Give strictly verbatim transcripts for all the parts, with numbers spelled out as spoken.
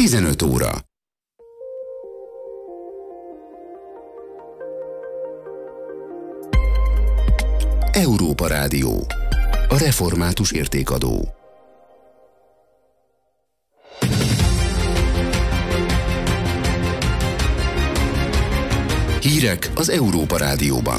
tizenöt óra. Európa Rádió. A református értékadó. Hírek az Európa Rádióban.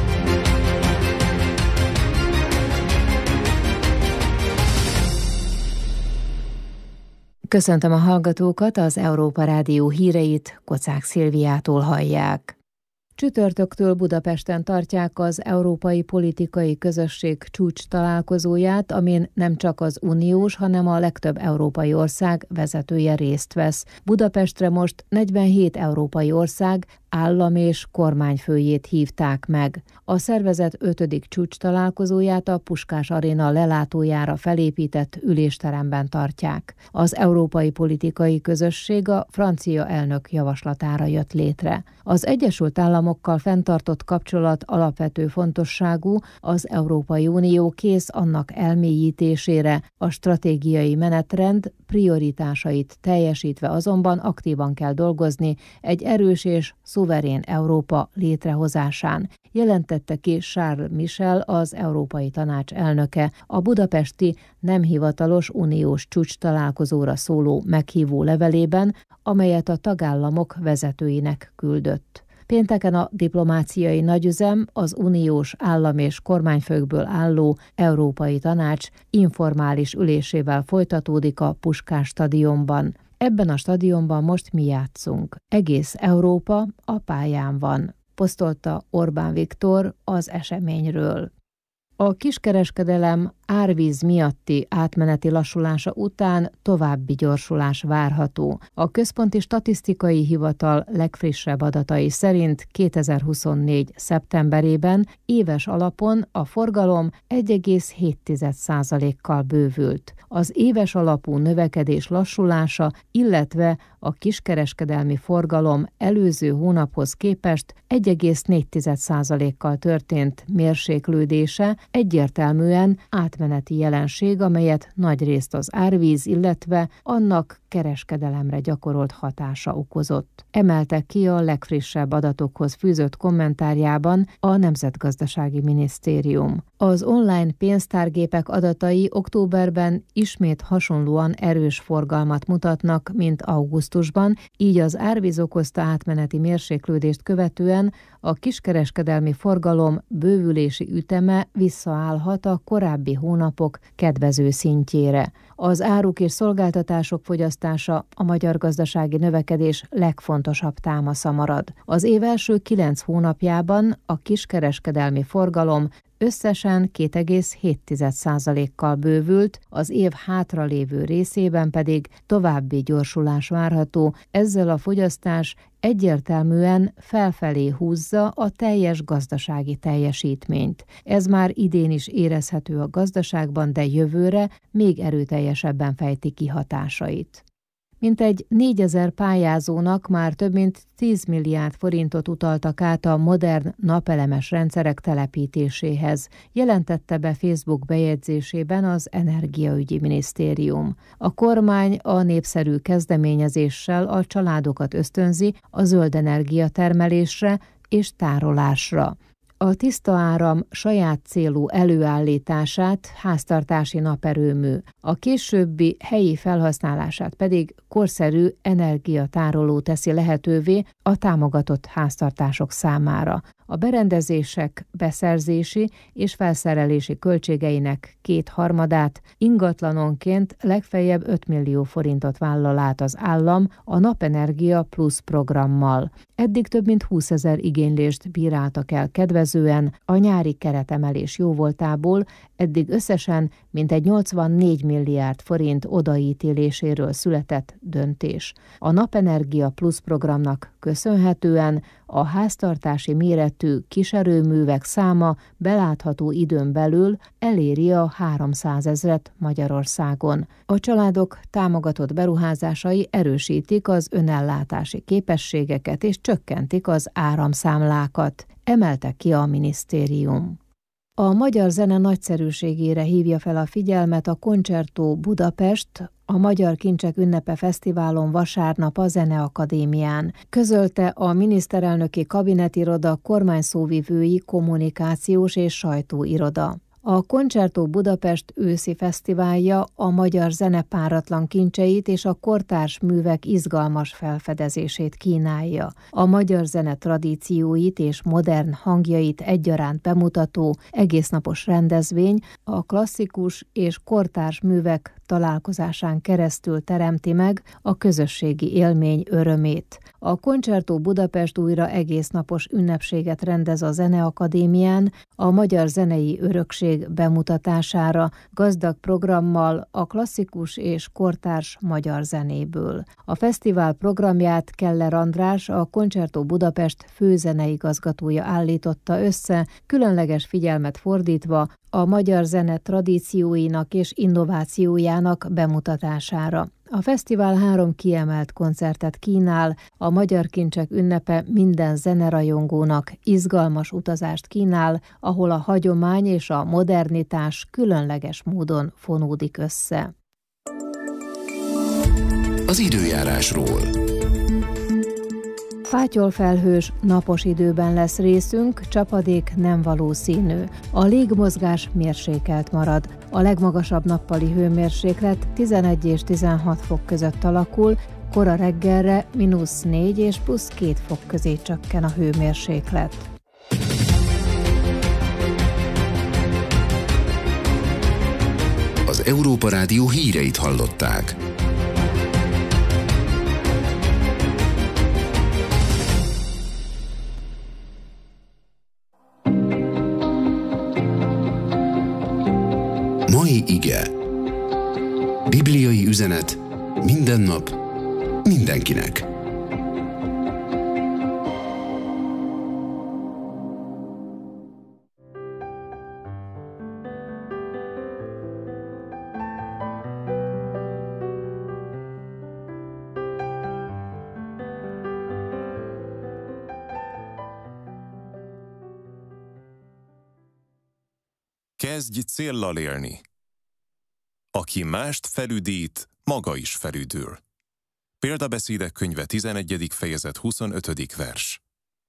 Köszöntöm a hallgatókat, az Európa Rádió híreit Kocák Szilviától hallják. Csütörtöktől Budapesten tartják az Európai Politikai Közösség csúcs találkozóját, amin nem csak az uniós, hanem a legtöbb európai ország vezetője részt vesz. Budapestre most negyvenhét európai ország állam és kormányfőjét hívták meg. A szervezet ötödik csúcs találkozóját a Puskás Aréna lelátójára felépített ülésteremben tartják. Az Európai Politikai Közösség a francia elnök javaslatára jött létre. Az Egyesült Államokkal fenntartott kapcsolat alapvető fontosságú, az Európai Unió kész annak elmélyítésére, a stratégiai menetrend prioritásait teljesítve azonban aktívan kell dolgozni egy erős és szuverén Európa létrehozásán, jelentette ki Charles Michel, az Európai Tanács elnöke, a budapesti nem hivatalos uniós csúcs találkozóra szóló meghívó levelében, amelyet a tagállamok vezetőinek küldött. Pénteken a diplomáciai nagyüzem, az uniós állam- és kormányfőkből álló Európai Tanács informális ülésével folytatódik a Puskás stadionban. Ebben a stadionban most mi játszunk. Egész Európa a pályán van, posztolta Orbán Viktor az eseményről. A kiskereskedelem árvíz miatti átmeneti lassulása után további gyorsulás várható. A Központi Statisztikai Hivatal legfrissebb adatai szerint kétezer-huszonnégy. szeptemberében éves alapon a forgalom egy egész hét százalékkal bővült. Az éves alapú növekedés lassulása, illetve a kiskereskedelmi forgalom előző hónaphoz képest egy egész négy százalékkal történt mérséklődése egyértelműen átmeneti jelenség, amelyet nagyrészt az árvíz, illetve annak kereskedelemre gyakorolt hatása okozott. Emelte ki a legfrissebb adatokhoz fűzött kommentárjában a Nemzetgazdasági Minisztérium. Az online pénztárgépek adatai októberben ismét hasonlóan erős forgalmat mutatnak, mint augusztusban, így az árvíz okozta átmeneti mérséklődést követően a kiskereskedelmi forgalom bővülési üteme visszaállhat a korábbi hónapok kedvező szintjére. Az áruk és szolgáltatások fogyasztása a magyar gazdasági növekedés legfontosabb támasza marad. Az év első kilenc hónapjában a kiskereskedelmi forgalom összesen két egész hét százalékkal bővült, az év hátralévő részében pedig további gyorsulás várható, ezzel a fogyasztás egyértelműen felfelé húzza a teljes gazdasági teljesítményt. Ez már idén is érezhető a gazdaságban, de jövőre még erőteljesebben fejti ki hatásait. Mintegy négyezer pályázónak már több mint tíz milliárd forintot utaltak át a modern napelemes rendszerek telepítéséhez, jelentette be Facebook bejegyzésében az Energiaügyi Minisztérium. A kormány a népszerű kezdeményezéssel a családokat ösztönzi a zöld energia termelésre és tárolásra. A tiszta áram saját célú előállítását háztartási naperőmű, a későbbi helyi felhasználását pedig korszerű energiatároló teszi lehetővé a támogatott háztartások számára. A berendezések beszerzési és felszerelési költségeinek kétharmadát ingatlanonként legfeljebb öt millió forintot vállal át az állam a Napenergia Plusz programmal. Eddig több mint húszezer igénylést bíráltak el kedvezően a nyári keretemelés jóvoltából, eddig összesen mintegy nyolcvannégy milliárd forint odaítéléséről született döntés. A Napenergia Plusz programnak köszönhetően a háztartási méretű kiserőművek száma belátható időn belül eléri a háromszázezret Magyarországon. A családok támogatott beruházásai erősítik az önellátási képességeket és csökkentik az áramszámlákat, emelte ki a minisztérium. A magyar zene nagyszerűségére hívja fel a figyelmet a Concerto Budapest, a Magyar Kincsek Ünnepe Fesztiválon vasárnap a Zeneakadémián, közölte a miniszterelnöki kabinetiroda kormányszóvivői kommunikációs és sajtóiroda. A Concerto Budapest őszi fesztiválja a magyar zene páratlan kincseit és a kortárs művek izgalmas felfedezését kínálja. A magyar zene tradícióit és modern hangjait egyaránt bemutató egésznapos rendezvény a klasszikus és kortárs művek találkozásán keresztül teremti meg a közösségi élmény örömét. A Concerto Budapest újra egésznapos ünnepséget rendez a Zeneakadémián a magyar zenei örökség bemutatására, gazdag programmal a klasszikus és kortárs magyar zenéből. A fesztivál programját Keller András, a Concerto Budapest főzeneigazgatója állította össze, különleges figyelmet fordítva a magyar zene tradícióinak és innovációjának bemutatására. A fesztivál három kiemelt koncertet kínál, a Magyar Kincsek Ünnepe minden zenerajongónak izgalmas utazást kínál, ahol a hagyomány és a modernitás különleges módon fonódik össze. Az időjárásról. Fátyolfelhős, napos időben lesz részünk, csapadék nem valószínű. A légmozgás mérsékelt marad. A legmagasabb nappali hőmérséklet tizenegy és tizenhat fok között alakul, kora reggelre mínusz négy és plusz két fok közé csökken a hőmérséklet. Az Európa Rádió híreit hallották. Mai ige. Bibliai üzenet minden nap, mindenkinek. Kezdj céllal élni. Aki mást felüdít, maga is felüdül. Példabeszédek könyve tizenegyedik fejezet huszonötödik vers.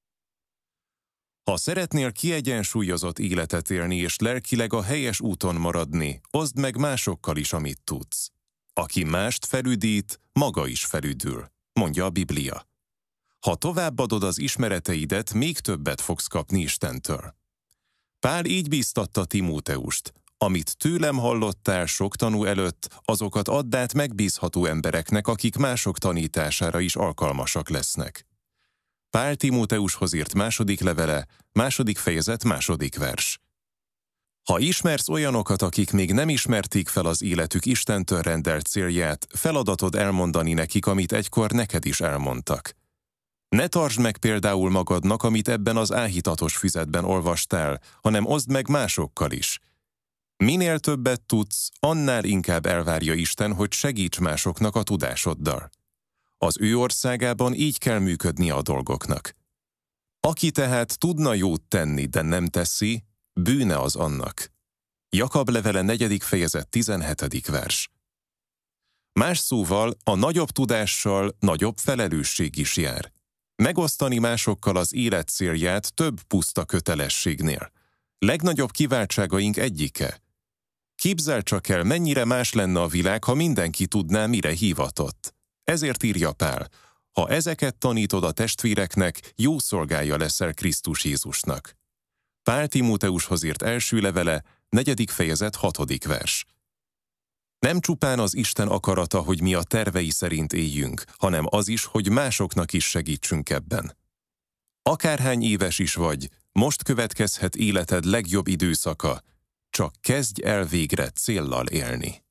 Ha szeretnél kiegyensúlyozott életet élni és lelkileg a helyes úton maradni, oszd meg másokkal is, amit tudsz. Aki mást felüdít, maga is felüdül, mondja a Biblia. Ha továbbadod az ismereteidet, még többet fogsz kapni Istentől. Pál így bíztatta Timóteust: amit tőlem hallottál sok tanú előtt, azokat add át megbízható embereknek, akik mások tanítására is alkalmasak lesznek. Pál Timóteushoz írt második levele, második fejezet, második vers. Ha ismersz olyanokat, akik még nem ismerték fel az életük Istentől rendelt célját, feladatod elmondani nekik, amit egykor neked is elmondtak. Ne tartsd meg például magadnak, amit ebben az áhítatos füzetben olvastál, hanem oszd meg másokkal is. Minél többet tudsz, annál inkább elvárja Isten, hogy segíts másoknak a tudásoddal. Az ő országában így kell működni a dolgoknak. Aki tehát tudna jót tenni, de nem teszi, bűne az annak. Jakab levele negyedik fejezet tizenhetedik vers. Más szóval, a nagyobb tudással nagyobb felelősség is jár. Megosztani másokkal az élet célját több puszta kötelességnél. Legnagyobb kiváltságaink egyike. Képzeld csak el, mennyire más lenne a világ, ha mindenki tudná, mire hivatott. Ezért írja Pál: ha ezeket tanítod a testvéreknek, jó szolgája leszel Krisztus Jézusnak. Pál Timóteushoz írt első levele, negyedik fejezet, hatodik vers. Nem csupán az Isten akarata, hogy mi a tervei szerint éljünk, hanem az is, hogy másoknak is segítsünk ebben. Akárhány éves is vagy, most következhet életed legjobb időszaka, csak kezdj el végre céllal élni.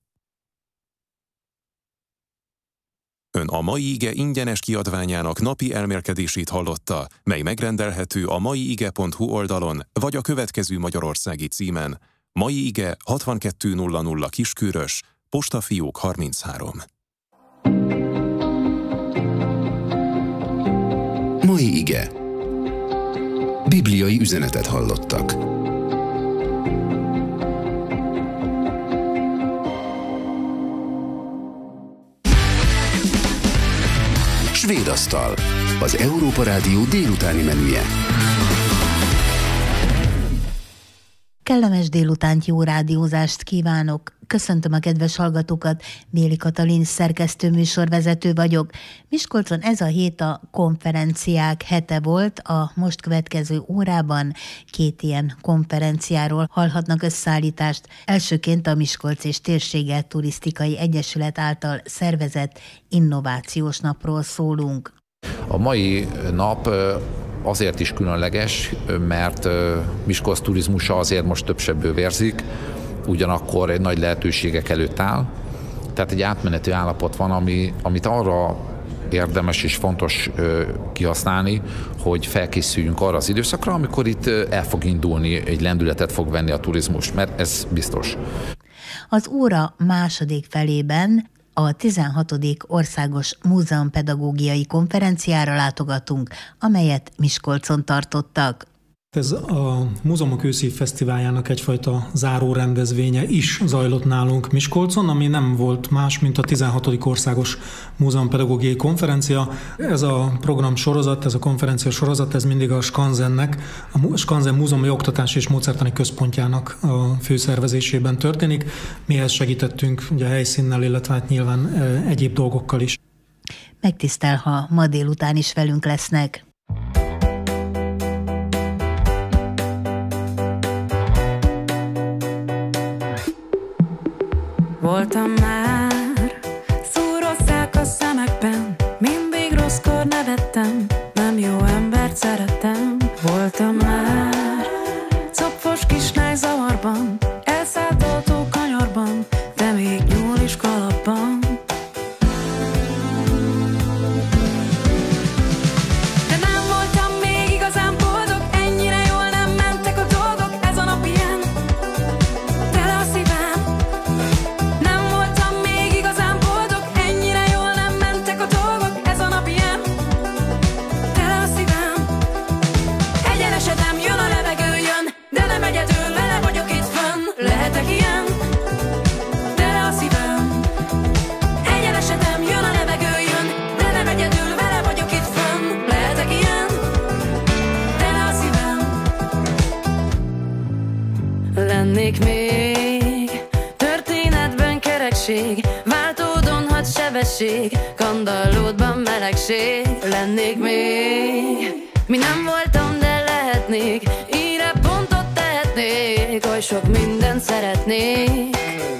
Ön a Mai Ige ingyenes kiadványának napi elmélkedését hallotta, mely megrendelhető a maiige pont hu oldalon, vagy a következő magyarországi címen: Mai Ige hatvankettő nulla nulla Kiskörös, Postafiók harminchárom. Mai ige. Bibliai üzenetet hallottak. Svéd asztal, az Európa Rádió délutáni menüje. Kellemes délutánt, jó rádiózást kívánok! Köszöntöm a kedves hallgatókat, Béli Katalin szerkesztő műsorvezető vagyok. Miskolcon ez a hét a konferenciák hete volt, a most következő órában két ilyen konferenciáról hallhatnak összeállítást. Elsőként a Miskolc és Térsége Turisztikai Egyesület által szervezett innovációs napról szólunk. A mai nap azért is különleges, mert Miskolc turizmusa azért most több sebből vérzik, ugyanakkor egy nagy lehetőségek előtt áll. Tehát egy átmeneti állapot van, ami, amit arra érdemes és fontos kihasználni, hogy felkészüljünk arra az időszakra, amikor itt el fog indulni, egy lendületet fog venni a turizmus, mert ez biztos. Az óra második felében a tizenhatodik Országos Múzeumpedagógiai Konferenciára látogatunk, amelyet Miskolcon tartottak. Ez a Múzeumok őszi fesztiváljának egyfajta záró rendezvénye is zajlott nálunk Miskolcon, ami nem volt más, mint a tizenhatodik Országos Múzeumpedagógiai Konferencia. Ez a program sorozat, ez a konferencia sorozat, ez mindig a Skansennek, a Skansen Múzeumi Oktatási és Módszertani Központjának a főszervezésében történik. Mi ezt segítettünk ugye helyszínnel, illetve hát nyilván egyéb dolgokkal is. Megtisztel, ha ma délután is velünk lesznek. Voltam már, szúrozták a szemekben, mindig rosszkor nevettem, nem jó embert szerettem. Voltam már, copfos kislány zavarban, elszállt autó kanyarban, de még nyúl is kalapban. De nem voltam még igazán boldog, ennyire jól nem mentek a dolgok, ez a nap ilyen, tele a szívem. Lennék még történetben kerekség, váltódon had sebesség, kandallódban melegség. Lennék még, mi nem voltam, de lehetnék, írre pontot tehetnék, oly sok mindent szeretnék.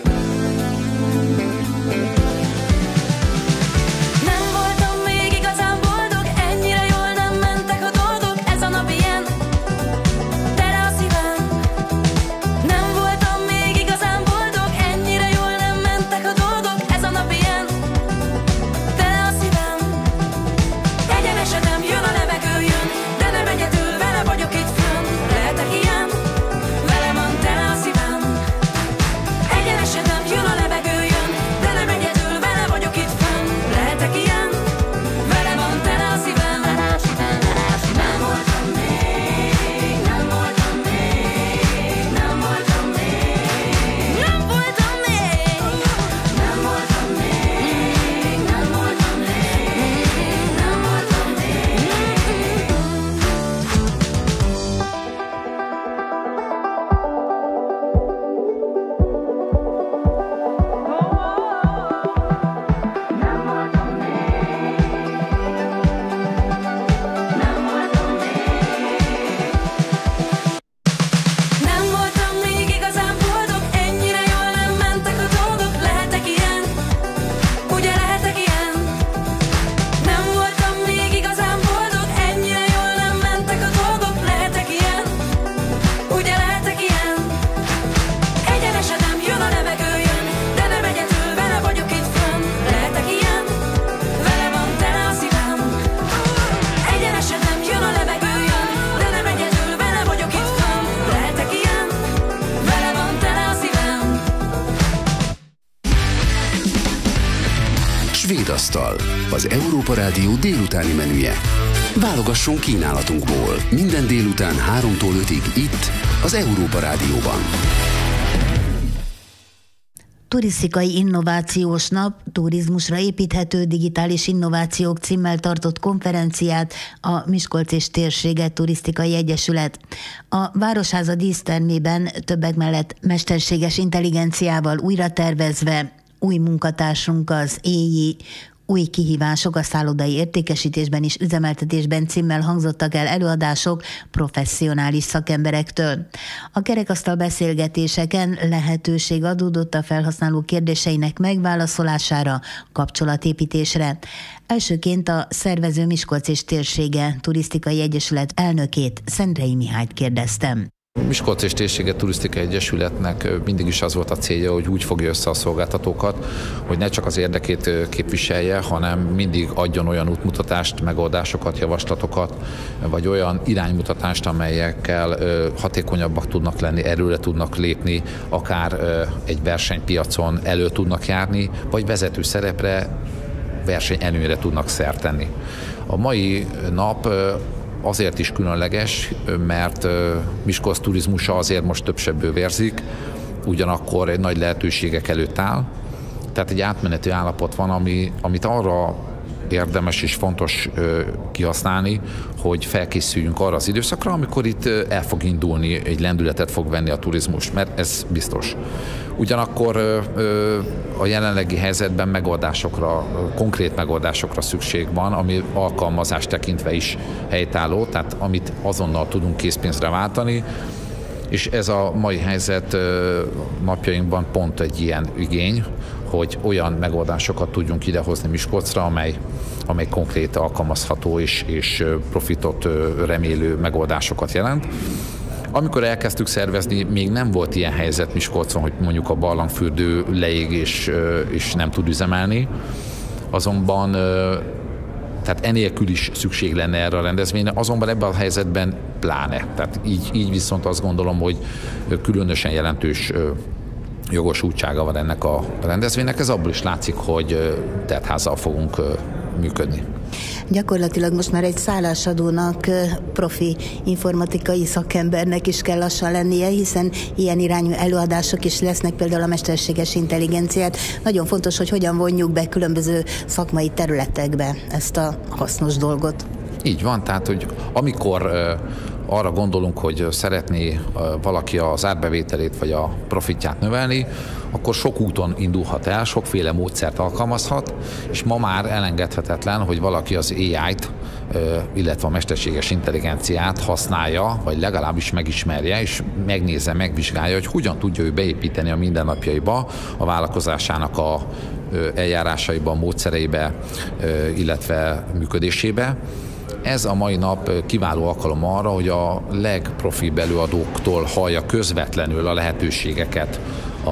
Svéd asztal, az Európa Rádió délutáni menüje. Válogasson kínálatunkból minden délután háromtól ötig itt, az Európa Rádióban. Turisztikai Innovációs Nap, turizmusra építhető digitális innovációk címmel tartott konferenciát a Miskolc és Térsége Turisztikai Egyesület. A Városháza dísztermében többek mellett mesterséges intelligenciával újra tervezve, új munkatársunk az éj, új kihívások a szállodai értékesítésben és üzemeltetésben címmel hangzottak el előadások professzionális szakemberektől. A kerekasztal beszélgetéseken lehetőség adódott a felhasználó kérdéseinek megválaszolására, kapcsolatépítésre. Elsőként a szervező Miskolc és Térsége Turisztikai Egyesület elnökét, Szendrei Mihályt kérdeztem. Miskolc és Térsége Turisztikai Egyesületnek mindig is az volt a célja, hogy úgy fogja össze a szolgáltatókat, hogy ne csak az érdekét képviselje, hanem mindig adjon olyan útmutatást, megoldásokat, javaslatokat, vagy olyan iránymutatást, amelyekkel hatékonyabbak tudnak lenni, erőre tudnak lépni, akár egy versenypiacon elő tudnak járni, vagy vezető szerepre, versenyelőnyre tudnak szert tenni. A mai nap azért is különleges, mert Miskolc turizmusa azért most több sebből vérzik, ugyanakkor egy nagy lehetőségek előtt áll. Tehát egy átmeneti állapot van, ami, amit arra érdemes és fontos kihasználni, hogy felkészüljünk arra az időszakra, amikor itt el fog indulni, egy lendületet fog venni a turizmus, mert ez biztos. Ugyanakkor a jelenlegi helyzetben megoldásokra, konkrét megoldásokra szükség van, ami alkalmazást tekintve is helytálló, tehát amit azonnal tudunk készpénzre váltani, és ez a mai helyzet napjainkban pont egy ilyen igény, hogy olyan megoldásokat tudjunk idehozni Miskolcra, amely, amely konkrét alkalmazható és, és profitot remélő megoldásokat jelent. Amikor elkezdtük szervezni, még nem volt ilyen helyzet Miskolcon, hogy mondjuk a barlangfürdő leég és, és nem tud üzemelni, azonban tehát enélkül is szükség lenne erre a rendezvényre, azonban ebben a helyzetben pláne. Tehát így, így viszont azt gondolom, hogy különösen jelentős jogosultsága van ennek a rendezvénynek. Ez abból is látszik, hogy teltházzal fogunk működni. Gyakorlatilag most már egy szállásadónak, profi informatikai szakembernek is kell lassan lennie, hiszen ilyen irányú előadások is lesznek, például a mesterséges intelligenciát. Nagyon fontos, hogy hogyan vonjuk be különböző szakmai területekbe ezt a hasznos dolgot. Így van, tehát hogy amikor arra gondolunk, hogy szeretné valaki az árbevételét vagy a profitját növelni, akkor sok úton indulhat el, sokféle módszert alkalmazhat, és ma már elengedhetetlen, hogy valaki az á í-t, illetve a mesterséges intelligenciát használja, vagy legalábbis megismerje, és megnézze, megvizsgálja, hogy hogyan tudja ő beépíteni a mindennapjaiba, a vállalkozásának a eljárásaiba, módszereibe, illetve működésébe. Ez a mai nap kiváló alkalom arra, hogy a legprofibb előadóktól hallja közvetlenül a lehetőségeket a,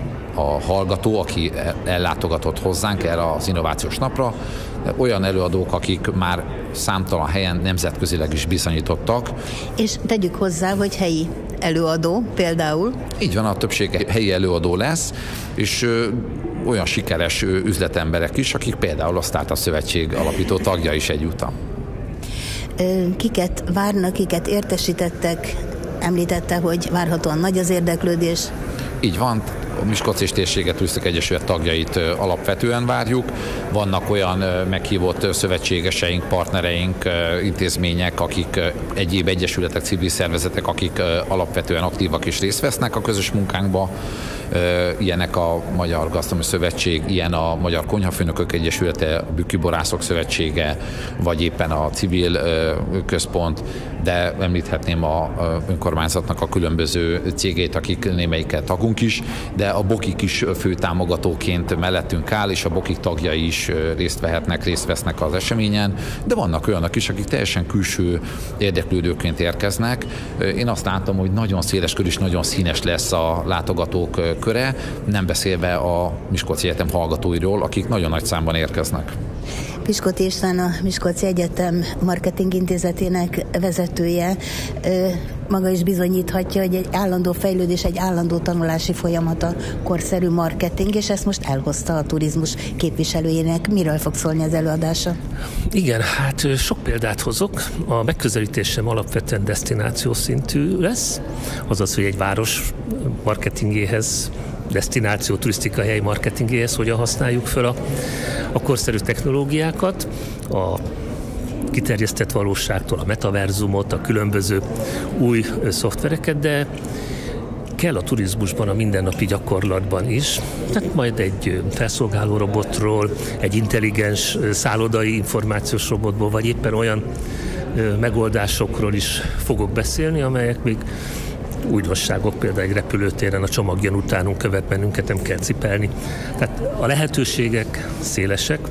a hallgató, aki ellátogatott hozzánk erre az innovációs napra. Olyan előadók, akik már számtalan helyen nemzetközileg is bizonyítottak. És tegyük hozzá, hogy helyi előadó például. Így van, a többség helyi előadó lesz, és ö, olyan sikeres ö, üzletemberek is, akik például a Startup Szövetség alapító tagja is egyúttal. Kiket várnak, kiket értesítettek? Említette, hogy várhatóan nagy az érdeklődés. Így van, a Miskolc és Térsége Turisztikai Egyesület tagjait alapvetően várjuk. Vannak olyan meghívott szövetségeseink, partnereink, intézmények, akik egyéb egyesületek, civil szervezetek, akik alapvetően aktívak és részt vesznek a közös munkánkba. Ilyenek a Magyar Gasztronómiai Szövetség, ilyen a Magyar Konyhafőnökök Egyesülete, a Bükkiborászok Szövetsége, vagy éppen a civil központ, de említhetném a önkormányzatnak a különböző cégeit, akik némelyiket tagunk is, de a Bokik is fő támogatóként mellettünk áll, és a Bokik tagjai is részt vehetnek, részt vesznek az eseményen, de vannak olyanok is, akik teljesen külső érdeklődőként érkeznek. Én azt látom, hogy nagyon széleskör és nagyon színes lesz a látogatók köre, nem beszélve a Miskolci Egyetem hallgatóiról, akik nagyon nagy számban érkeznek. Piskóti István, a Miskolci Egyetem Marketing Intézetének vezetője maga is bizonyíthatja, hogy egy állandó fejlődés, egy állandó tanulási folyamat a korszerű marketing, és ezt most elhozta a turizmus képviselőjének. Miről fog szólni az előadása? Igen, hát sok példát hozok. A megközelítésem alapvetően desztináció szintű lesz, azaz, hogy egy város marketingéhez desztináció, turisztikai hely marketingéhez hogyan használjuk fel a, a korszerű technológiákat, a kiterjesztett valóságtól a metaverzumot, a különböző új szoftvereket, de kell a turizmusban, a mindennapi gyakorlatban is. Tehát majd egy felszolgáló robotról, egy intelligens szállodai információs robotból, vagy éppen olyan megoldásokról is fogok beszélni, amelyek még újdonságok, például egy repülőtéren a csomagjan utánunk követ bennünket, nem kell cipelni. Tehát a lehetőségek szélesek,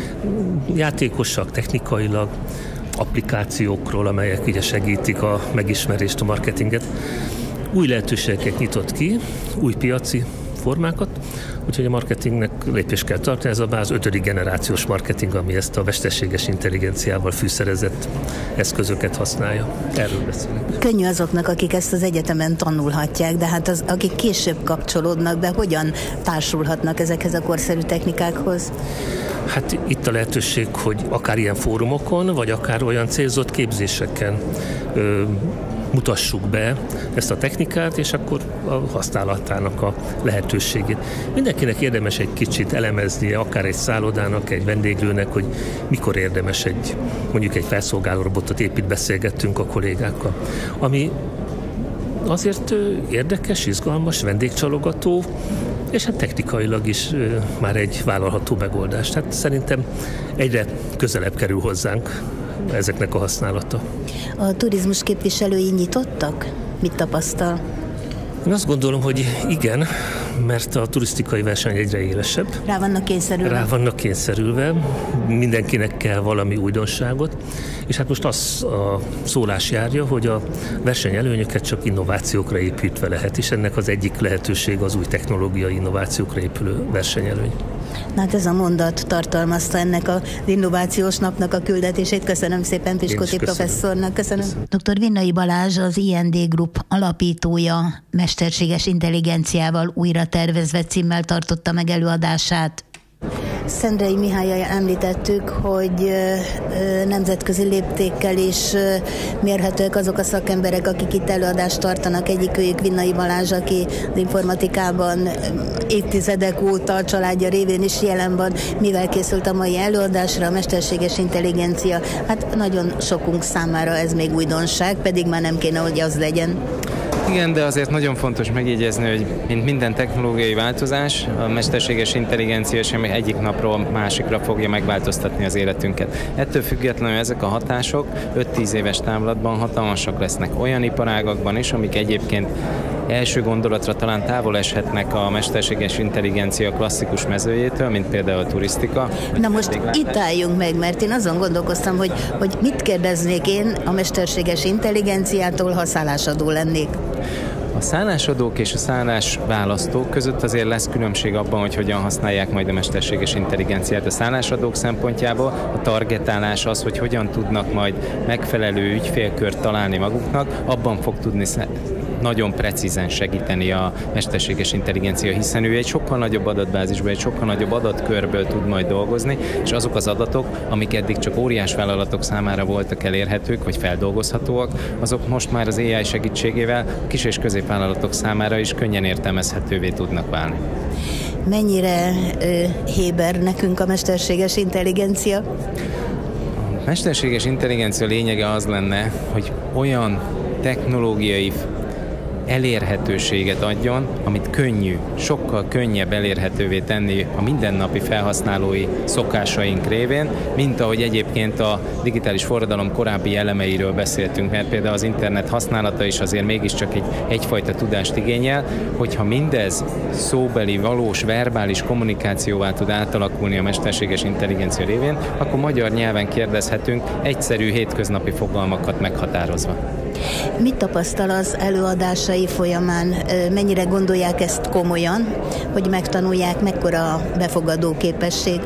játékosak technikailag, applikációkról, amelyek ugye segítik a megismerést, a marketinget. Új lehetőségeket nyitott ki, új piaci formákat, úgyhogy a marketingnek lépést kell tartani. Ez a már az ötödik generációs marketing, ami ezt a mesterséges intelligenciával fűszerezett eszközöket használja. Erről beszélünk. Könnyű azoknak, akik ezt az egyetemen tanulhatják, de hát az, akik később kapcsolódnak be, hogyan társulhatnak ezekhez a korszerű technikákhoz? Hát itt a lehetőség, hogy akár ilyen fórumokon, vagy akár olyan célzott képzéseken ö, mutassuk be ezt a technikát, és akkor a használatának a lehetőségét. Mindenkinek érdemes egy kicsit elemeznie, akár egy szállodának, egy vendéglőnek, hogy mikor érdemes egy, mondjuk egy felszolgáló robotot épp itt beszélgettünk a kollégákkal. Ami azért érdekes, izgalmas, vendégcsalogató, és hát technikailag is már egy vállalható megoldás. Tehát szerintem egyre közelebb kerül hozzánk ezeknek a használata. A turizmus képviselői nyitottak? Mit tapasztal? Én azt gondolom, hogy igen, mert a turisztikai verseny egyre élesebb. Rá vannak kényszerülve? Rá vannak kényszerülve. Mindenkinek kell valami újdonságot. És hát most az a szólás járja, hogy a versenyelőnyöket csak innovációkra építve lehet, és ennek az egyik lehetőség az új technológiai innovációkra épülő versenyelőny. Na hát ez a mondat tartalmazta ennek az innovációs napnak a küldetését. Köszönöm szépen Piskoti professzornak. Köszönöm. Köszönöm. doktor Vinnai Balázs, az I N D Group alapítója, mesterséges intelligenciával újra tervezve címmel tartotta meg előadását. Szendrei Mihályal említettük, hogy nemzetközi léptékkel is mérhetőek azok a szakemberek, akik itt előadást tartanak. Egyikőjük Vinnai Balázs, aki az informatikában évtizedek óta a családja révén is jelen van. Mivel készült a mai előadásra? A mesterséges intelligencia. Hát nagyon sokunk számára ez még újdonság, pedig már nem kéne, hogy az legyen. Igen, de azért nagyon fontos megjegyezni, hogy mint minden technológiai változás, a mesterséges intelligencia sem egyik napról másikra fogja megváltoztatni az életünket. Ettől függetlenül ezek a hatások öt-tíz éves távlatban hatalmasak lesznek olyan iparágakban is, amik egyébként első gondolatra talán távol eshetnek a mesterséges intelligencia klasszikus mezőjétől, mint például a turisztika. Na most itt álljunk meg, mert én azon gondolkoztam, hogy, hogy mit kérdeznék én a mesterséges intelligenciától, ha szállásadó lennék. A szállásadók és a szállásválasztók között azért lesz különbség abban, hogy hogyan használják majd a mesterséges intelligenciát. A szállásadók szempontjából a targetálás az, hogy hogyan tudnak majd megfelelő ügyfélkört találni maguknak, abban fog tudni nagyon precízen segíteni a mesterséges intelligencia, hiszen ő egy sokkal nagyobb adatbázisból, egy sokkal nagyobb adatkörből tud majd dolgozni, és azok az adatok, amik eddig csak óriás vállalatok számára voltak elérhetők, vagy feldolgozhatóak, azok most már az á i segítségével kis- és középvállalatok számára is könnyen értelmezhetővé tudnak válni. Mennyire ö, héber nekünk a mesterséges intelligencia? A mesterséges intelligencia lényege az lenne, hogy olyan technológiai elérhetőséget adjon, amit könnyű, sokkal könnyebb elérhetővé tenni a mindennapi felhasználói szokásaink révén, mint ahogy egyébként a digitális forradalom korábbi elemeiről beszéltünk, mert például az internet használata is azért mégiscsak egy, egyfajta tudást igényel, hogyha mindez szóbeli, valós, verbális kommunikációvá tud átalakulni a mesterséges intelligencia révén, akkor magyar nyelven kérdezhetünk egyszerű hétköznapi fogalmakat meghatározva. Mit tapasztal az előadásai folyamán? Mennyire gondolják ezt komolyan, hogy megtanulják, mekkora a befogadó képesség?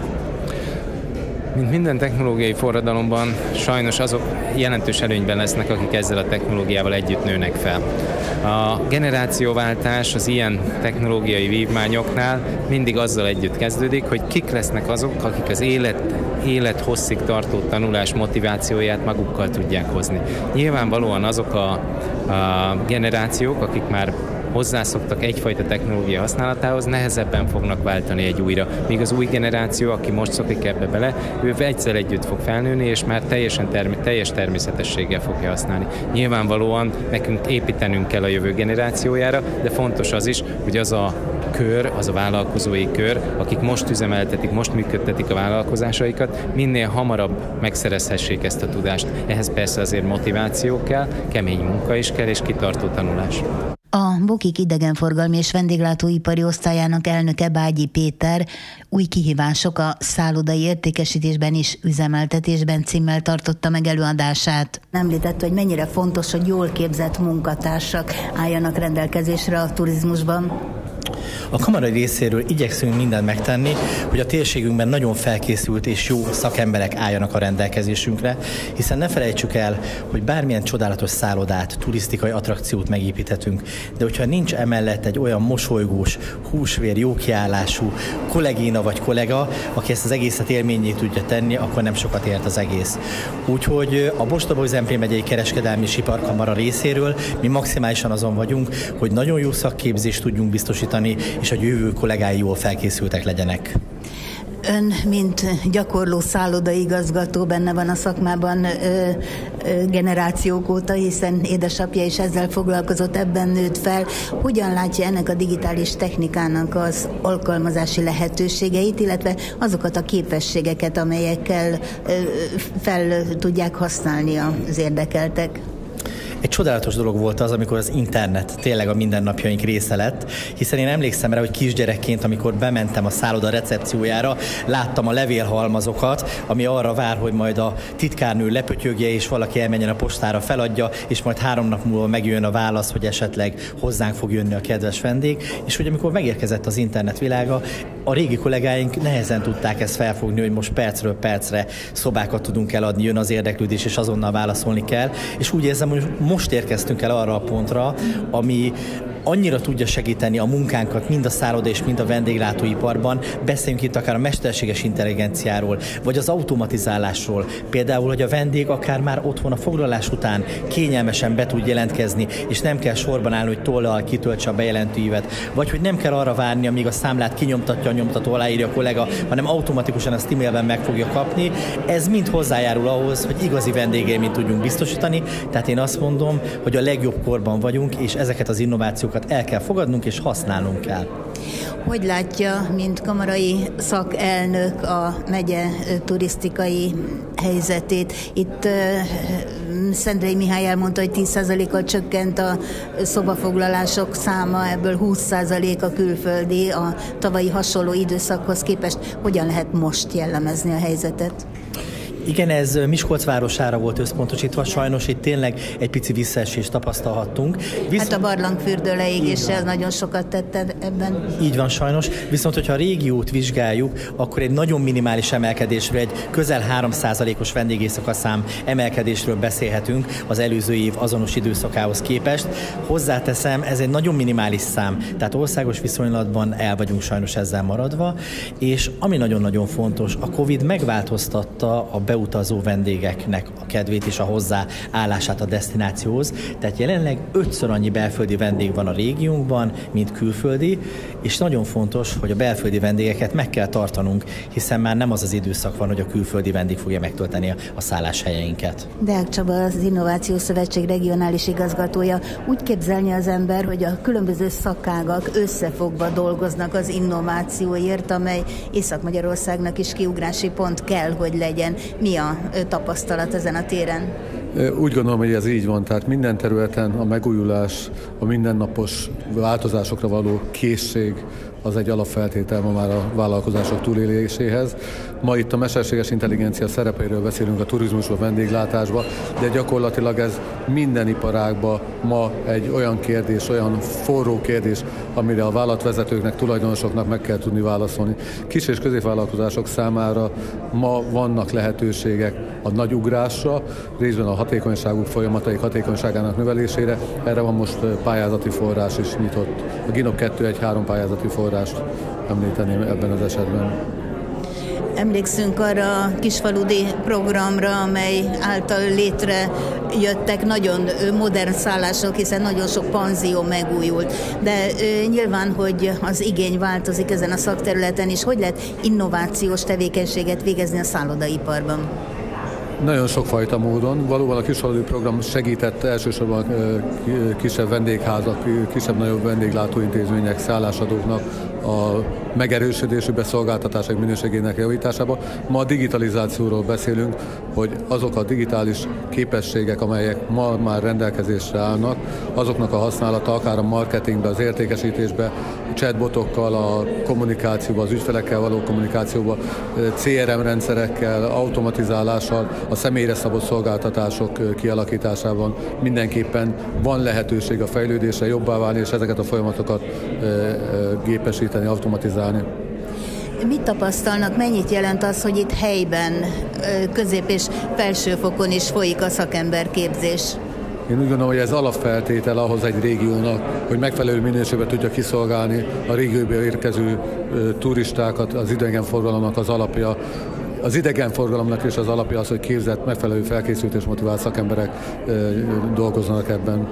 Mint minden technológiai forradalomban, sajnos azok jelentős előnyben lesznek, akik ezzel a technológiával együtt nőnek fel. A generációváltás az ilyen technológiai vívmányoknál mindig azzal együtt kezdődik, hogy kik lesznek azok, akik az élet, élethosszig tartó tanulás motivációját magukkal tudják hozni. Nyilvánvalóan azok a, a generációk, akik már hozzászoktak egyfajta technológia használatához, nehezebben fognak váltani egy újra. Míg az új generáció, aki most szokik ebbe bele, ő egyszer együtt fog felnőni, és már teljesen term- teljes természetességgel fogja használni. Nyilvánvalóan nekünk építenünk kell a jövő generációjára, de fontos az is, hogy az a kör, az a vállalkozói kör, akik most üzemeltetik, most működtetik a vállalkozásaikat, minél hamarabb megszerezhessék ezt a tudást. Ehhez persze azért motiváció kell, kemény munka is kell, és kitartó tanulás. A Bokik idegenforgalmi és vendéglátóipari osztályának elnöke Bágyi Péter új kihívások a szállodai értékesítésben és üzemeltetésben címmel tartotta meg előadását. Említett, hogy mennyire fontos, hogy jól képzett munkatársak álljanak rendelkezésre a turizmusban. A kamara részéről igyekszünk mindent megtenni, hogy a térségünkben nagyon felkészült és jó szakemberek álljanak a rendelkezésünkre, hiszen ne felejtsük el, hogy bármilyen csodálatos szállodát, turisztikai attrakciót megépíthetünk, de hogyha nincs emellett egy olyan mosolygós, húsvér, jó kiállású kollégina vagy kollega, aki ezt az egészet élményé tudja tenni, akkor nem sokat ért az egész. Úgyhogy a Bos-Toboj-Zemplén megyei kereskedelmi és iparkamara részéről mi maximálisan azon vagyunk, hogy nagyon jó szakképzést tudjunk biztosítani, és a jövő kollégái jól felkészültek legyenek. Ön, mint gyakorló szállodaigazgató, benne van a szakmában ö, ö, generációk óta, hiszen édesapja is ezzel foglalkozott, ebben nőtt fel. Hogyan látja ennek a digitális technikának az alkalmazási lehetőségeit, illetve azokat a képességeket, amelyekkel ö, fel tudják használni az érdekeltek? Egy csodálatos dolog volt az, amikor az internet tényleg a mindennapjaink része lett, hiszen én emlékszem rá, hogy kisgyerekként, amikor bementem a szálloda recepciójára, láttam a levélhalmazokat, ami arra vár, hogy majd a titkárnő lepötyögje, és valaki elmenjen a postára, feladja, és majd három nap múlva megjön a válasz, hogy esetleg hozzánk fog jönni a kedves vendég, és hogy amikor megérkezett az internet világa, a régi kollégáink nehezen tudták ezt felfogni, hogy most percről percre szobákat tudunk eladni, jön az érdeklődés, és azonnal válaszolni kell, és úgy érzem, hogy most érkeztünk el arra a pontra, ami annyira tudja segíteni a munkánkat mind a szálloda és mind a vendéglátóiparban. Beszéljünk itt akár a mesterséges intelligenciáról, vagy az automatizálásról. Például, hogy a vendég akár már otthon a foglalás után kényelmesen be tud jelentkezni, és nem kell sorban állni, hogy tollal kitöltse a bejelentőívet, vagy hogy nem kell arra várni, amíg a számlát kinyomtatja a nyomtató, aláírja a kollega, hanem automatikusan azt e-mailben meg fogja kapni. Ez mind hozzájárul ahhoz, hogy igazi vendégélményt tudjunk biztosítani. Tehát én azt mondom, hogy a legjobb korban vagyunk, és ezeket az innovációkat el kell fogadnunk és használnunk kell. Hogy látja, mint kamarai szakelnök, a megye turisztikai helyzetét? Itt uh, Szendrei Mihály elmondta, hogy tíz százalékkal csökkent a szobafoglalások száma, ebből húsz százalék a külföldi, a tavalyi hasonló időszakhoz képest. Hogyan lehet most jellemezni a helyzetet? Igen, ez Miskolc városára volt összpontosítva, sajnos itt tényleg egy pici visszaesést tapasztalhattunk. Visz... Hát a barlangfürdő leégése nagyon sokat tett ebben. Így van sajnos, viszont hogyha a régiót vizsgáljuk, akkor egy nagyon minimális emelkedésről, egy közel három százalékos vendégészakaszám emelkedésről beszélhetünk az előző év azonos időszakához képest. Hozzáteszem, ez egy nagyon minimális szám, tehát országos viszonylatban el vagyunk sajnos ezzel maradva, és ami nagyon-nagyon fontos, a Covid megváltoztatta a beutazó vendégeknek a kedvét és a hozzáállását a desztinációhoz. Tehát jelenleg ötször annyi belföldi vendég van a régiónkban, mint külföldi, és nagyon fontos, hogy a belföldi vendégeket meg kell tartanunk, hiszen már nem az az időszak van, hogy a külföldi vendég fogja megtölteni a szálláshelyeinket. Deák Csaba, az Innovációs Szövetség regionális igazgatója. Úgy képzelni az ember, hogy a különböző szakágak összefogva dolgoznak az innovációért, amely Észak-Magyarországnak is kiugrási pont kell, hogy legyen. Mi a tapasztalat ezen a téren? Úgy gondolom, hogy ez így van, tehát minden területen a megújulás, a mindennapos változásokra való készség az egy alapfeltétel ma már a vállalkozások túléléséhez. Ma itt a mesterséges intelligencia szerepeiről beszélünk a turizmusban, vendéglátásban, de gyakorlatilag ez minden iparágban ma egy olyan kérdés, olyan forró kérdés, amire a vállalatvezetőknek, tulajdonosoknak meg kell tudni válaszolni. Kis és középvállalkozások számára ma vannak lehetőségek a nagy ugrásra, részben a hatékonyságuk folyamataik hatékonyságának növelésére. Erre van most pályázati forrás is nyitott. A Ginop kettő egy három pályázati forrást említeném ebben az esetben. Emlékszünk arra a kisfaludi programra, amely által létre jöttek nagyon modern szállások, hiszen nagyon sok panzió megújult. De nyilván, hogy az igény változik ezen a szakterületen is. Hogy lehet innovációs tevékenységet végezni a szállodaiparban? Nagyon sokfajta módon. Valóban a kishajói program segített elsősorban kisebb vendégházak, kisebb-nagyobb vendéglátóintézmények, szállásadóknak a megerősödésükbe, szolgáltatások minőségének javításába. Ma a digitalizációról beszélünk, hogy azok a digitális képességek, amelyek ma már rendelkezésre állnak, azoknak a használata akár a marketingbe, az értékesítésbe, chatbotokkal, a kommunikációba, az ügyfelekkel való kommunikációba, cé er em rendszerekkel, automatizálással, a személyre szabott szolgáltatások kialakításában mindenképpen van lehetőség a fejlődésre, jobbá válni, és ezeket a folyamatokat gépesíteni, automatizálni. Mit tapasztalnak, mennyit jelent az, hogy itt helyben, közép- és felsőfokon is folyik a szakemberképzés? Én úgy gondolom, hogy ez alapfeltétel ahhoz egy régiónak, hogy megfelelő minőségben tudja kiszolgálni a régióba érkező turistákat, az idegenforgalomnak az alapja. Az idegenforgalomnak is az alapja az, hogy képzett, megfelelő felkészült és motivált szakemberek dolgoznak ebben.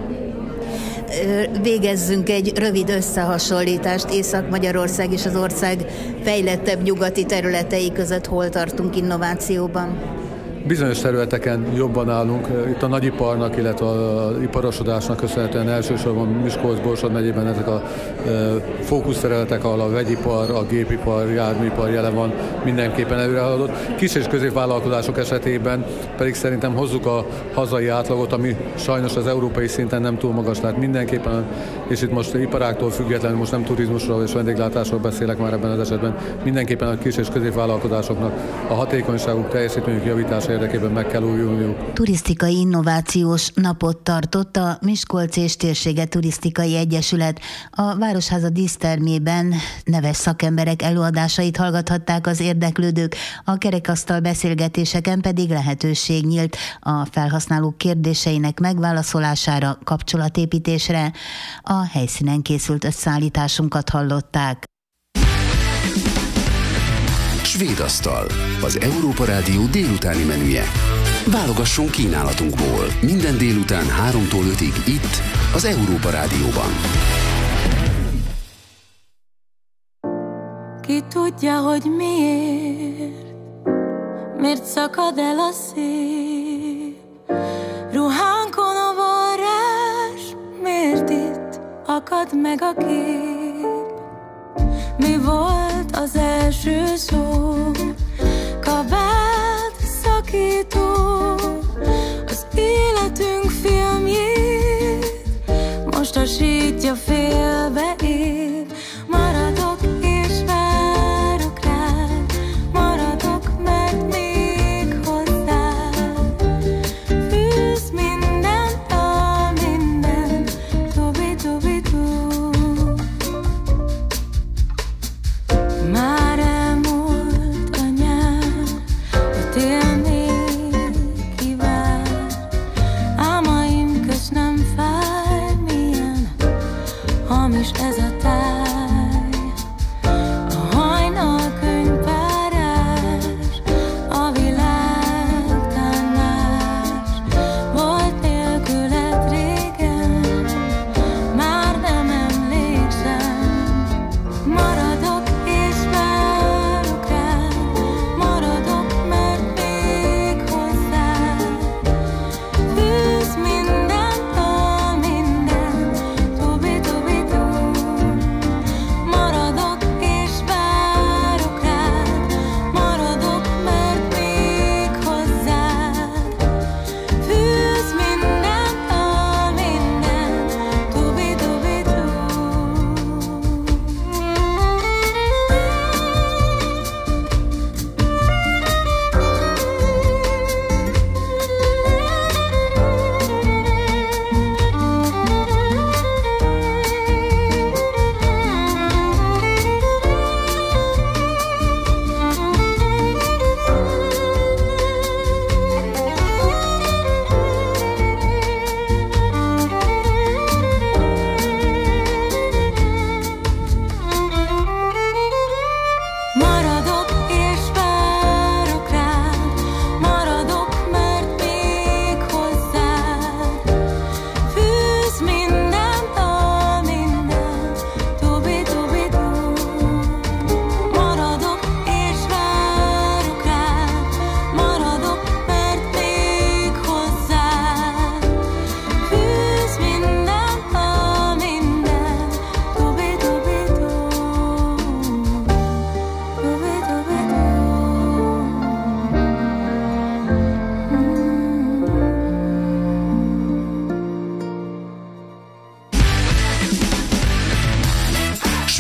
Végezzünk egy rövid összehasonlítást Észak-Magyarország és az ország fejlettebb nyugati területei között. Hol tartunk innovációban? Bizonyos területeken jobban állunk. Itt a nagyiparnak, illetve az iparosodásnak köszönhetően elsősorban Miskolc-Borsod megyében ezek a fókuszterületek, ahol a vegyipar, a gépipar, járműipar jelen van, mindenképpen előre haladott. Kis és középvállalkozások esetében pedig szerintem hozzuk a hazai átlagot, ami sajnos az európai szinten nem túl magas, tehát mindenképpen, és itt most iparáktól függetlenül, most nem turizmusról és vendéglátásról beszélek már ebben az esetben, mindenképpen a kis és középvállalkozásoknak a hatékonyságuk, teljesítményük javítása érdekében meg kell újulniuk. Turisztikai innovációs napot tartott a Miskolc és Térsége Turisztikai Egyesület. A Városháza dísztermében neves szakemberek előadásait hallgathatták az érdeklődők, a kerekasztal beszélgetéseken pedig lehetőség nyílt a felhasználók kérdéseinek megválaszolására, kapcsolatépítésre. A helyszínen készült összeállításunkat hallották. Svéd asztal, az Európa Rádió délutáni menüje. Válogasson kínálatunkból minden délután háromtól ötig itt, az Európa Rádióban. Ki tudja, hogy miért, miért szakad el a szép ruhánkon a varázs, miért itt akad meg a kép. Mi volt az első szó, kabát szakító, az életünk filmjét most a sítja félbe év. Maradok és várok rád, maradok, mert még hozzád fűz mindent, a minden, tubi-tubi-tú. Már elmúlt a nyár, a tél még kivár, álmaim közt nem fáj, milyen hamis ez a táj. A hajnal könyvpárás, a világ tán más, volt nélküled régen, már nem emlékszem. Maradok és várok rád, maradok, mert még hozzád fűz mindent, a minden, tubi-tubi-tú.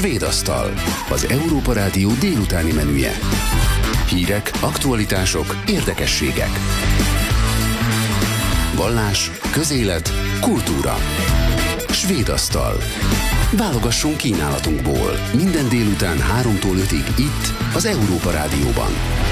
Svéd asztal, az Európa Rádió délutáni menüje. Hírek, aktualitások, érdekességek. Vallás, közélet, kultúra. Svéd asztal. Válogassunk kínálatunkból. Minden délután háromtól ötig itt, az Európa Rádióban.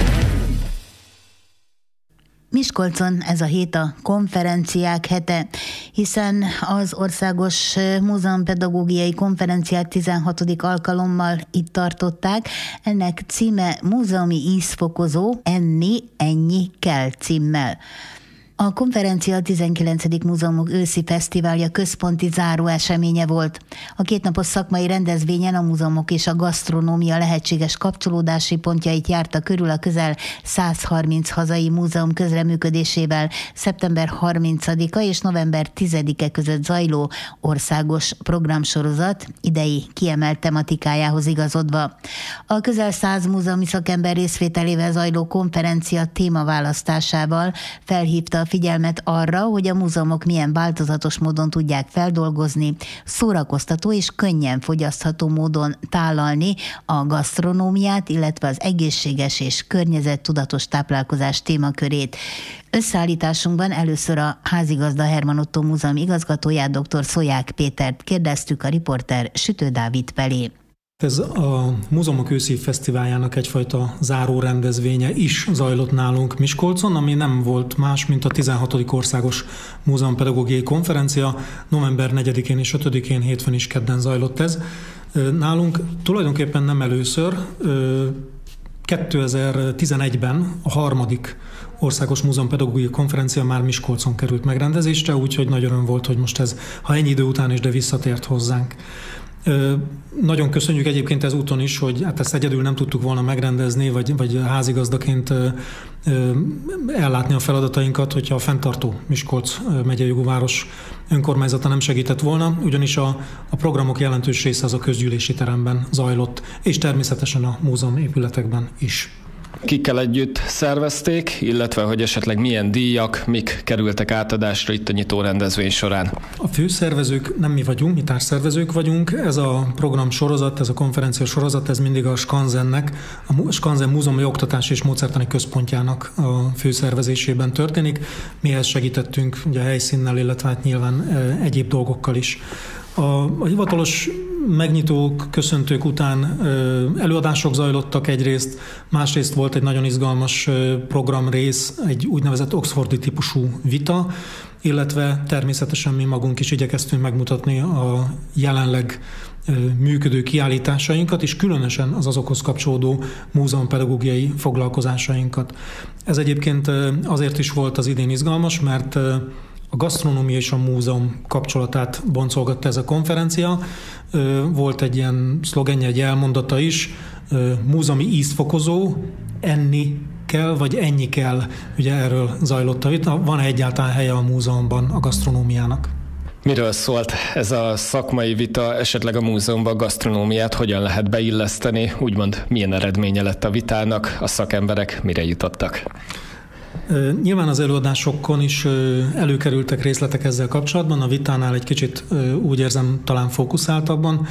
Miskolcon ez a hét a konferenciák hete, hiszen az Országos Múzeumpedagógiai Konferenciát tizenhatodik alkalommal itt tartották. Ennek címe Múzeumi ízfokozó, enni, ennyi kell címmel. A konferencia a tizenkilencedik Múzeumok őszi fesztiválja központi záró eseménye volt. A kétnapos szakmai rendezvényen a múzeumok és a gasztronómia lehetséges kapcsolódási pontjait járta körül a közel száz harminc hazai múzeum közreműködésével szeptember harmincadika és november tizedike között zajló országos programsorozat idei kiemelt tematikájához igazodva. A közel száz múzeumi szakember részvételével zajló konferencia témaválasztásával felhívta a figyelmet arra, hogy a múzeumok milyen változatos módon tudják feldolgozni, szórakoztató és könnyen fogyasztható módon tálalni a gasztronómiát, illetve az egészséges és környezettudatos táplálkozás témakörét. Összeállításunkban először a házigazda Herman Ottó Múzeum igazgatóját, dr. Szólyák Pétert kérdeztük, a riporter Sütő Dávid felé. Ez a Múzeumok őszi fesztiváljának egyfajta záró rendezvénye is zajlott nálunk Miskolcon, ami nem volt más, mint a tizenhatodik Országos Múzeumpedagógiai Konferencia. November negyedikén és ötödikén hétfőn is kedden zajlott ez. Nálunk tulajdonképpen nem először, kétezer-tizenegyben a harmadik Országos Múzeumpedagógiai Konferencia már Miskolcon került megrendezésre, úgyhogy nagy öröm volt, hogy most ez, ha ennyi idő után is, de visszatért hozzánk. Ö, nagyon köszönjük egyébként ezúton is, hogy hát ezt egyedül nem tudtuk volna megrendezni, vagy, vagy házigazdaként ö, ö, ellátni a feladatainkat, hogyha a fenntartó Miskolc megyei jogú város önkormányzata nem segített volna, ugyanis a, a programok jelentős része az a közgyűlési teremben zajlott, és természetesen a múzeum épületekben is. Kikkel együtt szervezték, illetve hogy esetleg milyen díjak, mik kerültek átadásra itt a nyitó rendezvény során? A főszervezők nem mi vagyunk, mi társszervezők vagyunk. Ez a program sorozat, ez a konferencia sorozat, ez mindig a Skanzennek, a Skanzen Múzeumi Oktatási és Módszertani Központjának a főszervezésében történik. Mi ezt segítettünk ugye a helyszínnel, illetve hát nyilván egyéb dolgokkal is. A, a hivatalos megnyitók, köszöntők után előadások zajlottak egyrészt, másrészt volt egy nagyon izgalmas programrész, egy úgynevezett oxfordi típusú vita, illetve természetesen mi magunk is igyekeztünk megmutatni a jelenleg működő kiállításainkat, és különösen az azokhoz kapcsolódó múzeumpedagógiai foglalkozásainkat. Ez egyébként azért is volt az idén izgalmas, mert a gasztronómia és a múzeum kapcsolatát boncolgatta ez a konferencia. Volt egy ilyen szlogenje, egy elmondata is, múzeumi ízfokozó, enni kell, vagy ennyi kell. Ugye erről zajlott a vita. Van egyáltalán helye a múzeumban a gasztronómiának? Miről szólt ez a szakmai vita, esetleg a múzeumban a gasztronómiát hogyan lehet beilleszteni, úgymond milyen eredménye lett a vitának, a szakemberek mire jutottak? Nyilván az előadásokon is előkerültek részletek ezzel kapcsolatban, a vitánál egy kicsit úgy érzem talán fókuszáltabban.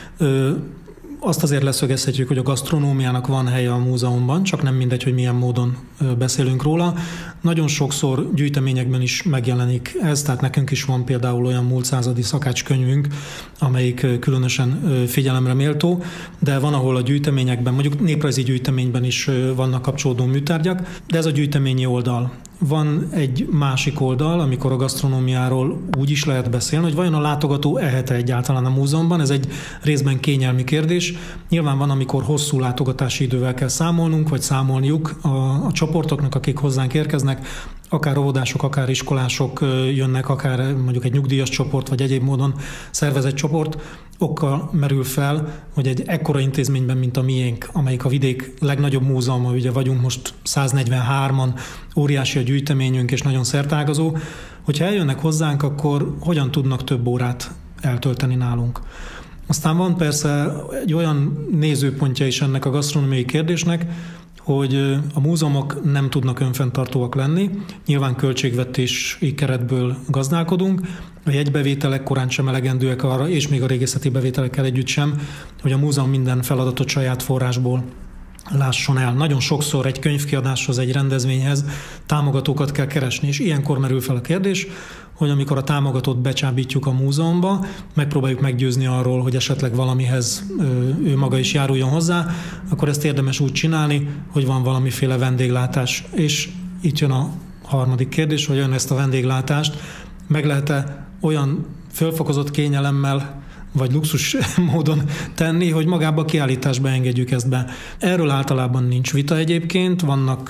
Azt azért leszögezhetjük, hogy a gasztronómiának van helye a múzeumban, csak nem mindegy, hogy milyen módon beszélünk róla. Nagyon sokszor gyűjteményekben is megjelenik ez, tehát nekünk is van például olyan múlt századi szakácskönyvünk, amelyik különösen figyelemre méltó, de van, ahol a gyűjteményekben, mondjuk néprajzi gyűjteményben is vannak kapcsolódó műtárgyak, de ez a gyűjteményi oldal. Van egy másik oldal, amikor a gasztronómiáról úgy is lehet beszélni, hogy vajon a látogató ehet-e egyáltalán a múzeumban, ez egy részben kényelmi kérdés. Nyilván van, amikor hosszú látogatási idővel kell számolnunk, vagy számolniuk a, a csoportoknak, akik hozzánk érkeznek, akár óvodások, akár iskolások jönnek, akár mondjuk egy nyugdíjas csoport, vagy egyéb módon szervezett csoport, okkal merül fel, hogy egy ekkora intézményben, mint a miénk, amelyik a vidék legnagyobb múzeuma, ugye vagyunk most száznegyvenhárman, óriási a gyűjteményünk, és nagyon szertágazó, hogyha eljönnek hozzánk, akkor hogyan tudnak több órát eltölteni nálunk. Aztán van persze egy olyan nézőpontja is ennek a gasztronómiai kérdésnek, hogy a múzeumok nem tudnak önfenntartóak lenni, nyilván költségvetési keretből gazdálkodunk, a jegybevételek korán sem elegendőek arra, és még a régészeti bevételekkel együtt sem, hogy a múzeum minden feladatot saját forrásból lásson el. Nagyon sokszor egy könyvkiadáshoz, egy rendezvényhez támogatókat kell keresni, és ilyenkor merül fel a kérdés, hogy amikor a támogatót becsábítjuk a múzeumba, megpróbáljuk meggyőzni arról, hogy esetleg valamihez ő maga is járuljon hozzá, akkor ezt érdemes úgy csinálni, hogy van valamiféle vendéglátás. És itt jön a harmadik kérdés, hogy ön ezt a vendéglátást meg lehet-e olyan fölfokozott kényelemmel vagy luxus módon tenni, hogy magába a kiállításba engedjük ezt be. Erről általában nincs vita egyébként, vannak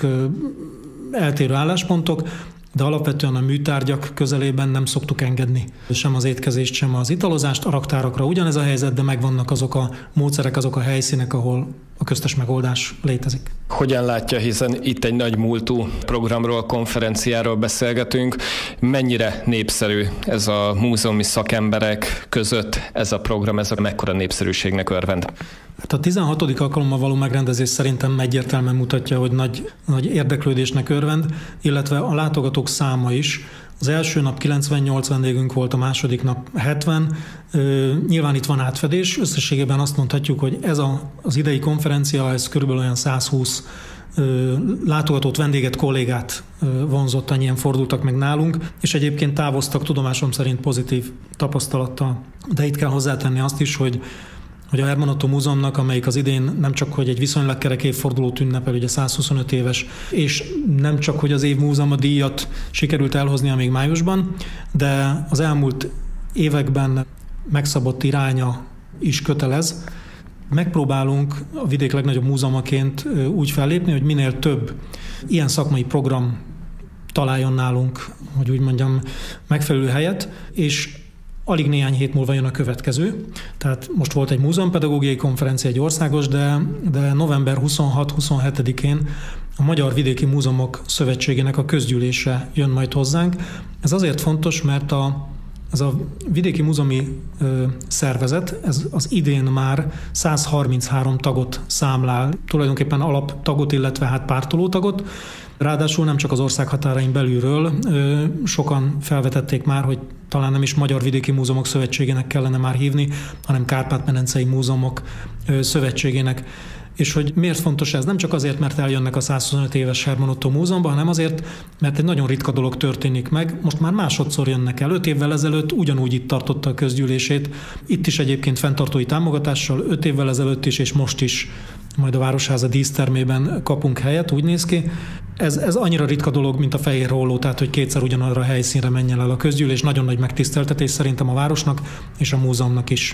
eltérő álláspontok, de alapvetően a műtárgyak közelében nem szoktuk engedni sem az étkezést, sem az italozást. A raktárakra ugyanez a helyzet, de megvannak azok a módszerek, azok a helyszínek, ahol a köztes megoldás létezik. Hogyan látja, hiszen itt egy nagy múltú programról, konferenciáról beszélgetünk, mennyire népszerű ez a múzeumi szakemberek között ez a program, ez a mekkora népszerűségnek örvend? Hát a tizenhatodik alkalommal való megrendezés szerintem egyértelműen mutatja, hogy nagy, nagy érdeklődésnek örvend, illetve a látogatók száma is. Az első nap kilencvennyolc vendégünk volt, a második nap hetven. Nyilván itt van átfedés, összességében azt mondhatjuk, hogy ez a, az idei konferencia, ez körülbelül olyan száz húsz látogatót, vendéget, kollégát vonzott, annyian fordultak meg nálunk, és egyébként távoztak tudomásom szerint pozitív tapasztalattal. De itt kell hozzátenni azt is, hogy hogy a Herman Otto Múzeumnak, amelyik az idén nem csak, hogy egy viszonylag kerek évfordulót ünnepel, ugye száz huszonöt éves, és nem csak, hogy az év múzeum a díjat sikerült elhoznia még májusban, de az elmúlt években megszabott iránya is kötelez. Megpróbálunk a vidék legnagyobb múzeumaként úgy fellépni, hogy minél több ilyen szakmai program találjon nálunk, hogy úgy mondjam, megfelelő helyet, és alig néhány hét múlva jön a következő. Tehát most volt egy múzeumpedagógiai konferencia, egy országos, de, de november huszonhat-huszonhetedikén a Magyar Vidéki Múzeumok Szövetségének a közgyűlése jön majd hozzánk. Ez azért fontos, mert a, ez a vidéki múzeumi ö, szervezet, ez az idén már száz harminchárom tagot számlál, tulajdonképpen alaptagot, illetve hát pártolótagot. Ráadásul nem csak az ország határain belülről, ö, sokan felvetették már, hogy talán nem is Magyar Vidéki Múzeumok Szövetségének kellene már hívni, hanem Kárpát-medencei Múzeumok ö, Szövetségének. És hogy miért fontos ez? Nem csak azért, mert eljönnek a száz huszonöt éves Herman Otto Múzeumban, hanem azért, mert egy nagyon ritka dolog történik meg. Most már másodszor jönnek el. Öt évvel ezelőtt ugyanúgy itt tartotta a közgyűlését. Itt is egyébként fenntartói támogatással, öt évvel ezelőtt is, és most is majd a Városháza dísztermében kapunk helyet, úgy néz ki. Ez, ez annyira ritka dolog, mint a fehér holló, tehát hogy kétszer ugyanarra a helyszínre menjen el a közgyűlés. Nagyon nagy megtiszteltetés szerintem a városnak és a múzeumnak is.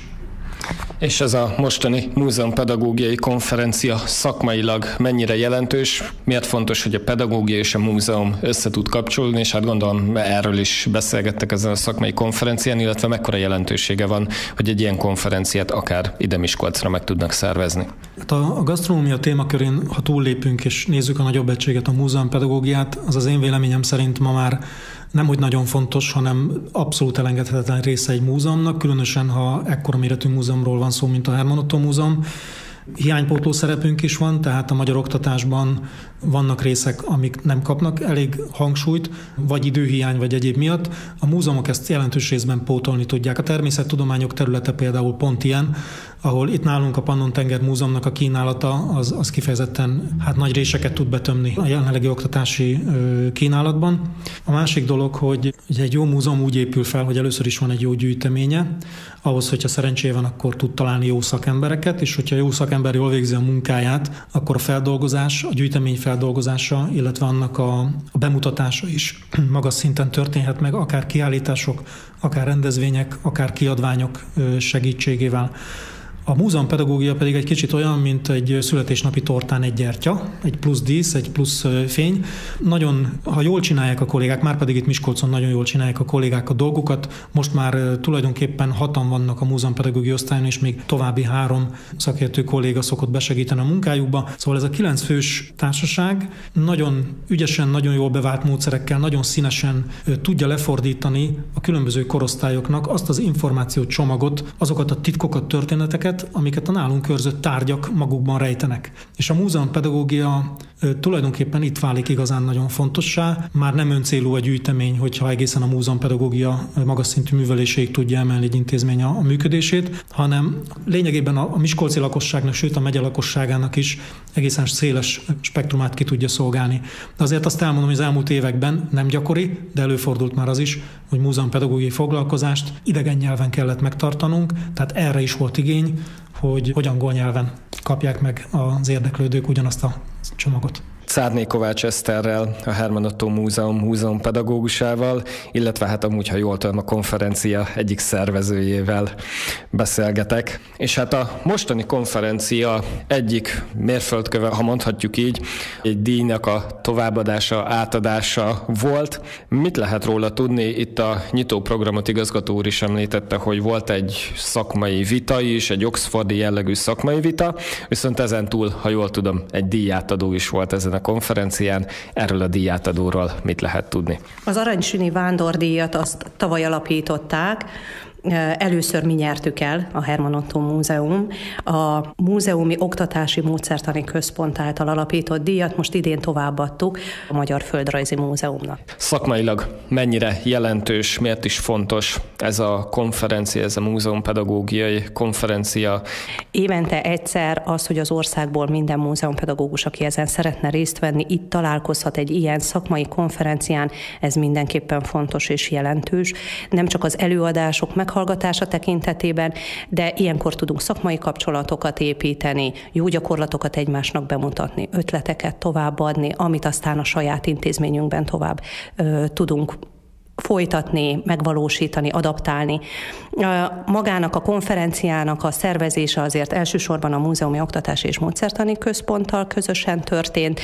És ez a mostani múzeumpedagógiai konferencia szakmailag mennyire jelentős? Miért fontos, hogy a pedagógia és a múzeum össze tud kapcsolódni, és hát gondolom erről is beszélgettek ezen a szakmai konferencián, illetve mekkora jelentősége van, hogy egy ilyen konferenciát akár ide Miskolcra meg tudnak szervezni? Hát a, a gasztronómia témakörén, ha túllépünk és nézzük a nagyobb egységet, a múzeumpedagógiát, az az én véleményem szerint ma már nem hogy nagyon fontos, hanem abszolút elengedhetetlen része egy múzeumnak, különösen ha ekkora méretű múzeumról van szó, mint a Herman Otto Múzeum. Hiánypótló szerepünk is van, tehát a magyar oktatásban vannak részek, amik nem kapnak elég hangsúlyt, vagy időhiány, vagy egyéb miatt. A múzeumok ezt jelentős részben pótolni tudják. A természettudományok területe például pont ilyen, ahol itt nálunk a Pannon-tenger Múzeumnak a kínálata az, az kifejezetten hát nagy réseket tud betömni a jelenlegi oktatási ö, kínálatban. A másik dolog, hogy egy jó múzeum úgy épül fel, hogy először is van egy jó gyűjteménye, ahhoz, hogyha szerencséje van, akkor tud találni jó szakembereket, és hogyha jó szakember jól végzi a munkáját, akkor a feldolgozás, a gyűjtemény feldolgozása, illetve annak a, a bemutatása is magas szinten történhet meg, akár kiállítások, akár rendezvények, akár kiadványok segítségével. A múzeumpedagógia pedig egy kicsit olyan, mint egy születésnapi tortán egy gyertya, egy plusz dísz, egy plusz fény. Nagyon, ha jól csinálják a kollégák, már pedig itt Miskolcon nagyon jól csinálják a kollégák a dolgukat, most már tulajdonképpen hatan vannak a múzeumpedagógiai osztályon, és még további három szakértő kolléga szokott besegíteni a munkájukba. Szóval ez a kilenc fős társaság nagyon ügyesen, nagyon jól bevált módszerekkel, nagyon színesen tudja lefordítani a különböző korosztályoknak azt az információcsomagot, azokat a titkokat, történeteket, értékeket, amiket a nálunk körzött tárgyak magukban rejtenek. És a múzeumpedagógia tulajdonképpen itt válik igazán nagyon fontossá. Már nem öncélú a gyűjtemény, hogyha egészen a múzeumpedagógia magas szintű műveléséig tudja emelni egy intézmény a, a működését, hanem lényegében a, a miskolci lakosságnak, sőt a megye lakosságának is egészen széles spektrumát ki tudja szolgálni. De azért azt elmondom, hogy az elmúlt években nem gyakori, de előfordult már az is, hogy múzeumpedagógiai foglalkozást idegen nyelven kellett megtartanunk, tehát erre is volt igény, hogy, hogy angol nyelven kapják meg az érdeklődők ugyanazt a csomagot. Czárné Kovács Eszterrel, a Herman Ottó Múzeum múzeumpedagógusával, illetve hát amúgy, ha jól tudom, a konferencia egyik szervezőjével beszélgetek. És hát a mostani konferencia egyik mérföldköve, ha mondhatjuk így, egy díjnak a továbbadása, átadása volt. Mit lehet róla tudni? Itt a nyitóprogramot igazgató úr is említette, hogy volt egy szakmai vita is, egy oxfordi jellegű szakmai vita, viszont ezen túl, ha jól tudom, egy díjátadó is volt ezen a konferencián. Erről a díjátadóról mit lehet tudni? Az Aranysüni Vándordíjat azt tavaly alapították, először mi nyertük el, a Herman Ottó Múzeum. A Múzeumi Oktatási Módszertani Központ által alapított díjat most idén továbbadtuk a Magyar Földrajzi Múzeumnak. Szakmailag mennyire jelentős, miért is fontos ez a konferencia, ez a múzeumpedagógiai konferencia? Évente egyszer az, hogy az országból minden múzeumpedagógus, aki ezen szeretne részt venni, itt találkozhat egy ilyen szakmai konferencián, ez mindenképpen fontos és jelentős. Nem csak az előadások meg hallgatása tekintetében, de ilyenkor tudunk szakmai kapcsolatokat építeni, jó gyakorlatokat egymásnak bemutatni, ötleteket továbbadni, amit aztán a saját intézményünkben tovább ö, tudunk folytatni, megvalósítani, adaptálni. Magának a konferenciának a szervezése azért elsősorban a Múzeumi Oktatási és Módszertani Központtal közösen történt.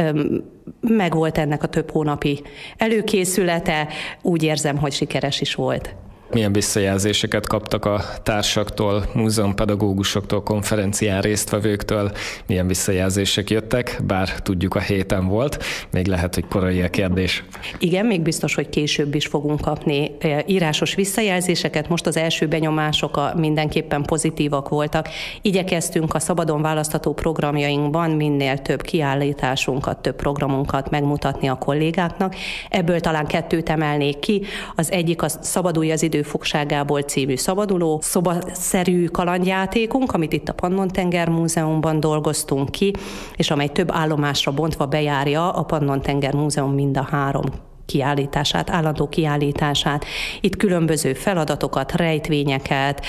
Megvolt ennek a több hónapi előkészülete, úgy érzem, hogy sikeres is volt. Milyen visszajelzéseket kaptak a társaktól, múzeumpedagógusoktól, konferencián résztvevőktől? Milyen visszajelzések jöttek? Bár tudjuk, a héten volt, még lehet, hogy korai a kérdés. Igen, még biztos, hogy később is fogunk kapni írásos visszajelzéseket. Most az első benyomások a mindenképpen pozitívak voltak. Igyekeztünk a szabadon választható programjainkban minél több kiállításunkat, több programunkat megmutatni a kollégáknak. Ebből talán kettőt emelnék ki. Az egyik a Szabadulj az idő fogságából című szabaduló szobaszerű kalandjátékunk, amit itt a Pannon-tenger Múzeumban dolgoztunk ki, és amely több állomásra bontva bejárja a Pannon-tenger Múzeum mind a három kiállítását, állandó kiállítását. Itt különböző feladatokat, rejtvényeket,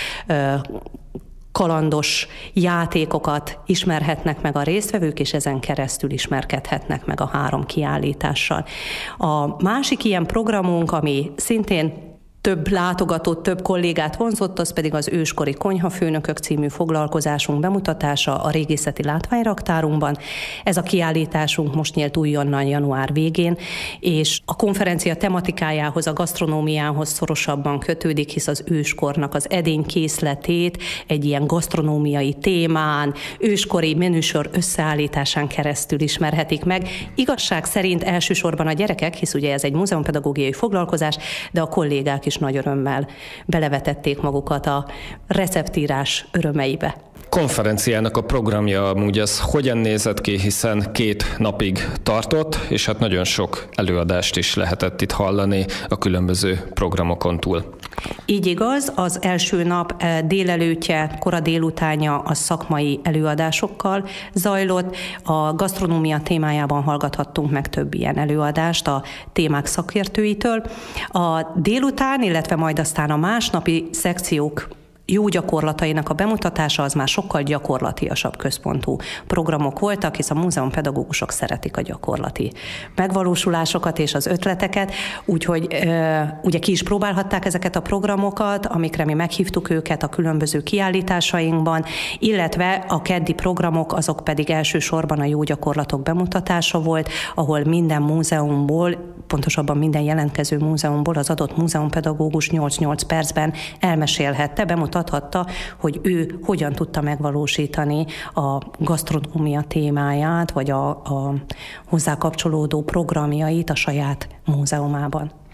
kalandos játékokat ismerhetnek meg a résztvevők, és ezen keresztül ismerkedhetnek meg a három kiállítással. A másik ilyen programunk, ami szintén több látogatót, több kollégát vonzott, az pedig az Őskori Konyhafőnökök című foglalkozásunk bemutatása a Régészeti Látványraktárunkban. Ez a kiállításunk most nyílt újonnan január végén, és a konferencia tematikájához, a gasztronómiához szorosabban kötődik, hisz az őskornak az edénykészletét egy ilyen gasztronómiai témán, őskori menüsor összeállításán keresztül ismerhetik meg. Igazság szerint elsősorban a gyerekek, hisz ugye ez egy múzeumpedagógiai foglalkozás, de a kollégák is nagy örömmel belevetették magukat a receptírás örömeibe. Konferenciának a programja amúgy az hogyan nézett ki, hiszen két napig tartott, és hát nagyon sok előadást is lehetett itt hallani a különböző programokon túl. Így igaz, az első nap délelőttje, kora délutánja a szakmai előadásokkal zajlott. A gasztronómia témájában hallgathattunk meg több ilyen előadást a témák szakértőitől. A délután, illetve majd aztán a másnapi szekciók jó gyakorlatainak a bemutatása az már sokkal gyakorlatiasabb központú programok voltak, hisz a múzeumpedagógusok szeretik a gyakorlati megvalósulásokat és az ötleteket, úgyhogy e, ugye ki is próbálhatták ezeket a programokat, amikre mi meghívtuk őket a különböző kiállításainkban, illetve a keddi programok azok pedig elsősorban a jó gyakorlatok bemutatása volt, ahol minden múzeumból, pontosabban minden jelentkező múzeumból az adott múzeumpedagógus nyolc-nyolc percben elmesélhette, bemutathatta, hogy ő hogyan tudta megvalósítani a gasztronómia témáját, vagy a, a hozzá kapcsolódó programjait a saját múzeumában.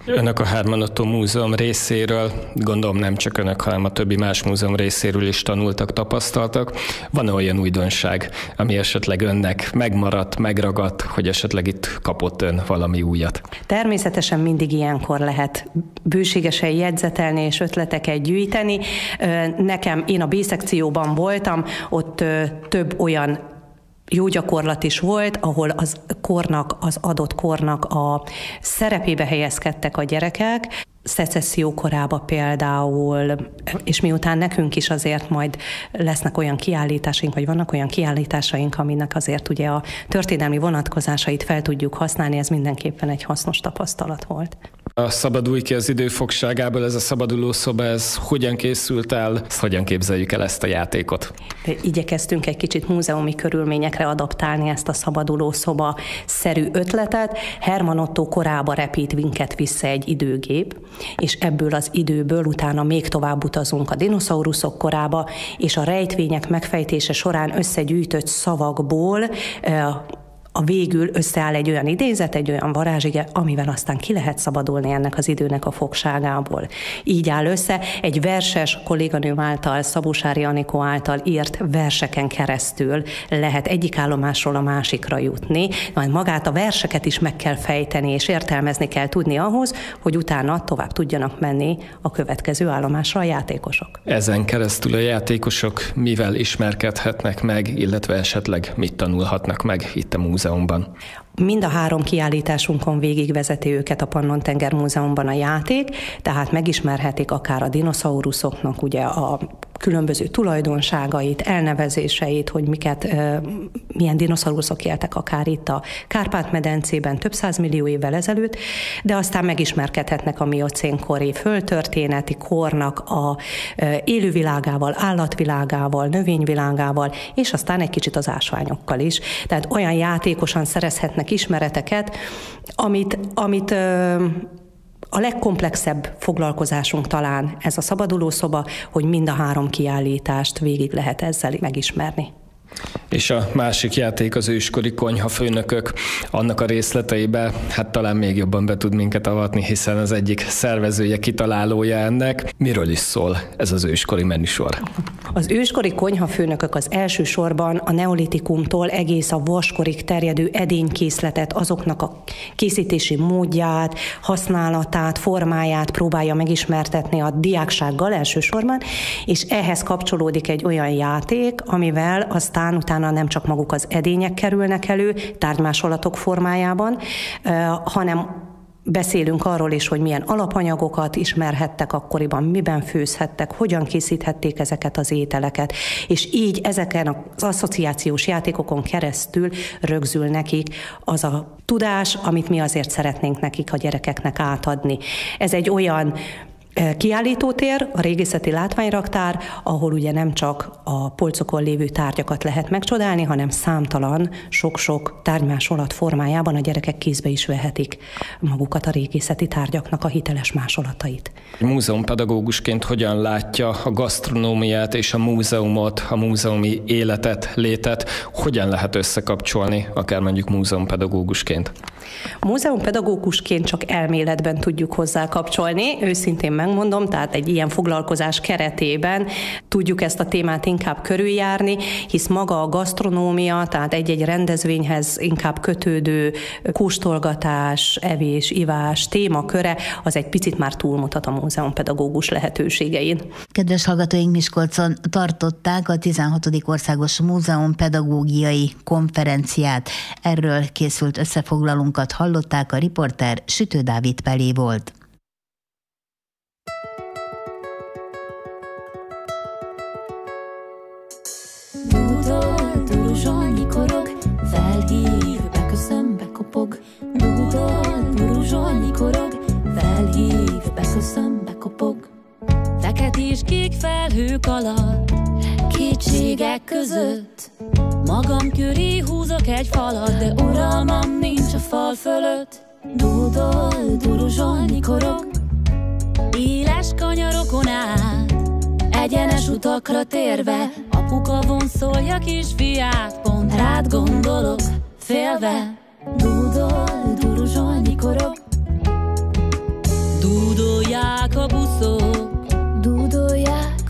Önök a Hermann Ottó Múzeum részéről, gondolom nem csak önök, hanem a többi más múzeum részéről is tanultak, tapasztaltak. Van-e olyan újdonság, ami esetleg önnek megmaradt, megragadt, hogy esetleg itt kapott ön valami újat? Természetesen mindig ilyenkor lehet bőségesen jegyzetelni és ötleteket gyűjteni. Nekem, én a B-szekcióban voltam, ott több olyan jó gyakorlat is volt, ahol az kornak, az adott kornak a szerepébe helyezkedtek a gyerekek, szecesszió korába például, és miután nekünk is azért majd lesznek olyan kiállításaink, vagy vannak olyan kiállításaink, aminek azért ugye a történelmi vonatkozásait fel tudjuk használni, ez mindenképpen egy hasznos tapasztalat volt. A Szabadulj ki az idő fogságából, ez a szabadulószoba, ez hogyan készült el, hogyan képzeljük el ezt a játékot? Igyekeztünk egy kicsit múzeumi körülményekre adaptálni ezt a szabadulószoba-szerű ötletet. Hermann Ottó korába repít minket vissza egy időgép, és ebből az időből utána még tovább utazunk a dinoszauruszok korába, és a rejtvények megfejtése során összegyűjtött szavakból a végül összeáll egy olyan idézet, egy olyan varázsige, amivel aztán ki lehet szabadulni ennek az időnek a fogságából. Így áll össze egy verses kolléganőm által, Szabósári Anikó által írt verseken keresztül lehet egyik állomásról a másikra jutni, majd magát a verseket is meg kell fejteni, és értelmezni kell tudni ahhoz, hogy utána tovább tudjanak menni a következő állomásra a játékosok. Ezen keresztül a játékosok mivel ismerkedhetnek meg, illetve esetleg mit tanulhatnak meg itt a múzeumban? Mind a három kiállításunkon végigvezeti őket a Pannon-tenger Múzeumban a játék, tehát megismerhetik akár a dinoszauruszoknak ugye a különböző tulajdonságait, elnevezéseit, hogy miket, milyen dinoszauruszok éltek akár itt a Kárpát-medencében több százmillió évvel ezelőtt, de aztán megismerkedhetnek a miocénkori földtörténeti kornak a élővilágával, állatvilágával, növényvilágával, és aztán egy kicsit az ásványokkal is. Tehát olyan játékosan szerezhetnek ismereteket, amit, amit a legkomplexebb foglalkozásunk talán ez a szabadulószoba, hogy mind a három kiállítást végig lehet ezzel megismerni. És a másik játék az őskori konyhafőnökök, annak a részleteibe hát talán még jobban be tud minket avatni, hiszen az egyik szervezője, kitalálója ennek. Miről is szól ez az őskori menüsor? Az őskori konyhafőnökök az elsősorban a neolitikumtól egész a vaskorig terjedő edénykészletet, azoknak a készítési módját, használatát, formáját próbálja megismertetni a diáksággal elsősorban, és ehhez kapcsolódik egy olyan játék, amivel aztán utána nem csak maguk az edények kerülnek elő, tárgymásolatok formájában, hanem beszélünk arról is, hogy milyen alapanyagokat ismerhettek akkoriban, miben főzhettek, hogyan készíthették ezeket az ételeket, és így ezeken az asszociációs játékokon keresztül rögzül nekik az a tudás, amit mi azért szeretnénk nekik, a gyerekeknek átadni. Ez egy olyan kiállítótér, a régészeti látványraktár, ahol ugye nem csak a polcokon lévő tárgyakat lehet megcsodálni, hanem számtalan, sok-sok tárgymásolat formájában a gyerekek kézbe is vehetik magukat a régészeti tárgyaknak a hiteles másolatait. Múzeumpedagógusként hogyan látja a gasztronómiát és a múzeumot, a múzeumi életet, létet, hogyan lehet összekapcsolni, akár mondjuk múzeumpedagógusként? Múzeumpedagógusként csak elméletben tudjuk hozzá kapcsolni, őszintén megmondom, tehát egy ilyen foglalkozás keretében tudjuk ezt a témát inkább körüljárni, hisz maga a gasztronómia, tehát egy-egy rendezvényhez inkább kötődő kóstolgatás, evés, ivás témaköre, az egy picit már túlmutat a múzeumpedagógus lehetőségein. Kedves hallgatóink, Miskolcon tartották a tizenhatodik Országos Múzeumpedagógiai Konferenciát. Erről készült összefoglalónkat hallották, a riporter Sütő Dávid Pelé volt. Dúdol, duruzsol, nyikorog, felhív, beköszön, bekopog. Dúdol, duruzsol, nyikorog, felhív, beköszön, bekopog. Fekete és kék felhők alatt, kétségek között, magam köré húzok egy falat, de uralmam nincs a fal fölött. Dúdol, duruzsol, nyikorog, éles kanyarokon át, egyenes utakra térve, apuka vonszolja kisfiát, pont rád gondolok, félve. Dúdol, duruzsol, nyikorog,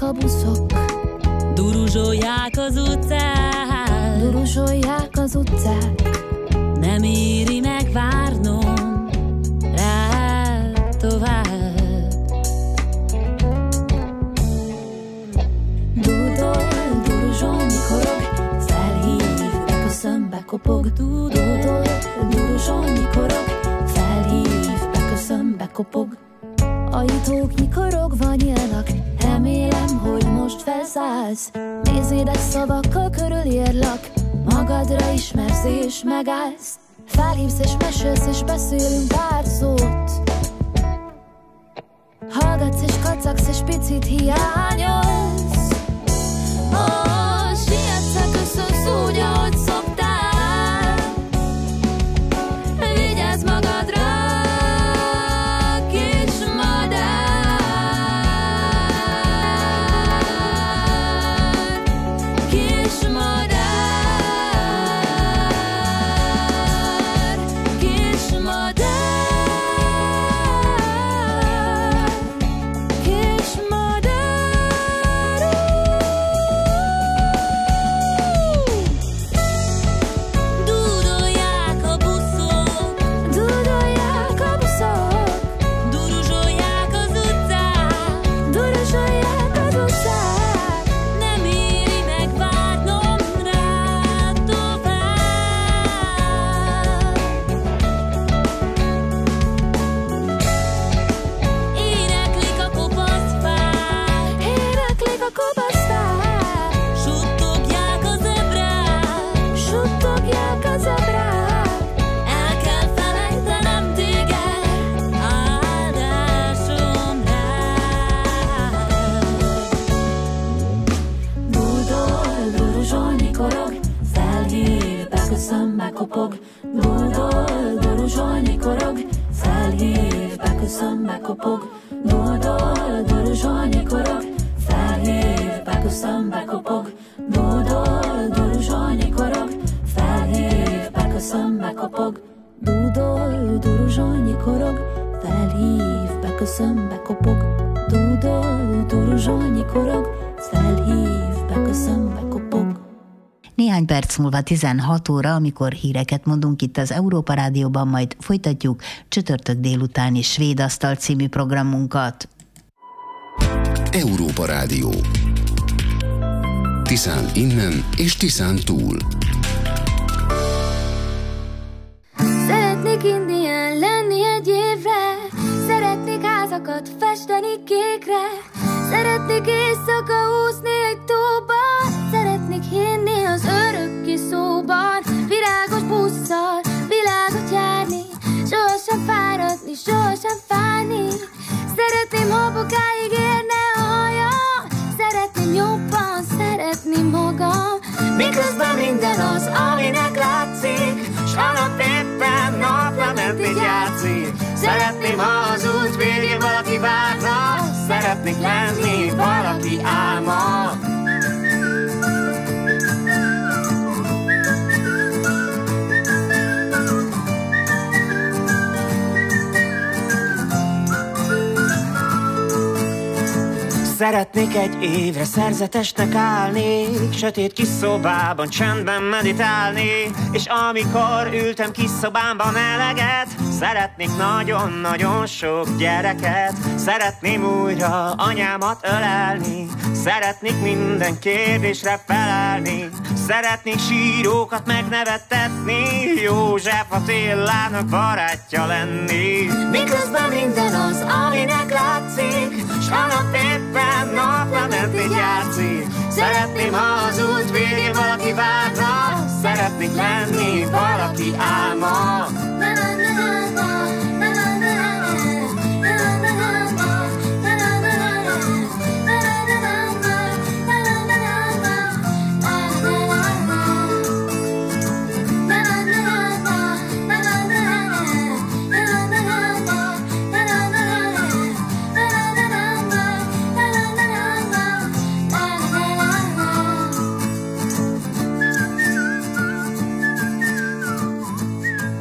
a buszok, duruzsolják az utcák, duruzsolják az utcák. Nem éri meg várnom rá tovább. Dúdol, duruzsol, mikorog, felhív, beköszön, bekopog. Dúdol, duruzsol, mikorog, felhív, beköszön, bekopog. Ajtók nyikorogva nyílnak, remélem, hogy most felszállsz. Nézédes szavakkal körülírlak, magadra ismersz és megállsz. Felhívsz és mesélsz és beszélünk pár szót. Hallgatsz és kacagsz és picit hiányolsz. Oh, sietsz, köszönsz úgy, ahogy szoktál. Vigyázz magadra, kis madár, kis madár. Kopog, dúdol, duruzsol, nyikorog, felhív, beköszön, bekopog. Dúdol, duruzsol, nyikorog, felhív, beköszön, bekopog. Dúdol, duruzsol, nyikorog, felhív, beköszön, bekopog. Dúdol, duruzsol, nyikorog, felhív, beköszön, bekopog. Dúdol, duruzsol, nyikorog, felhív, beköszön, bekopog. Néhány perc múlva tizenhat óra, amikor híreket mondunk itt az Európa Rádióban, majd folytatjuk csütörtök délutáni Svéd Asztal című programunkat. Európa Rádió. Tiszán innen és Tiszán túl. Szeretnék indián lenni egy évre, szeretnék házakat festeni kékre, szeretnék éjszaka úszni egy tóban, szeretnék hinni az örökké szóban, virágos busszal világot járni, sohasem fáradni, sohasem fájni. Szeretném, ha bokáig érne a hajam, szeretném jobban szeretni magam, miközben minden az, aminek látszik, s a nap éppen naplement így játszik. Szeretném, ha az út végén valaki várna, szeretnék lenni valaki álma. Szeretnék egy évre szerzetesnek állni, sötét kis szobában csendben meditálni, és amikor ültem kis szobámban eleget, szeretnék nagyon-nagyon sok gyereket. Szeretném újra anyámat ölelni, szeretnék minden kérdésre felelni, szeretnék sírókat megnevettetni, József Attilának barátja lenni. Miközben minden az, aminek látszik, s a nap éppen naplement így játszik. Szeretném, ha az út végén valaki várna, szeretnék lenni valaki álma.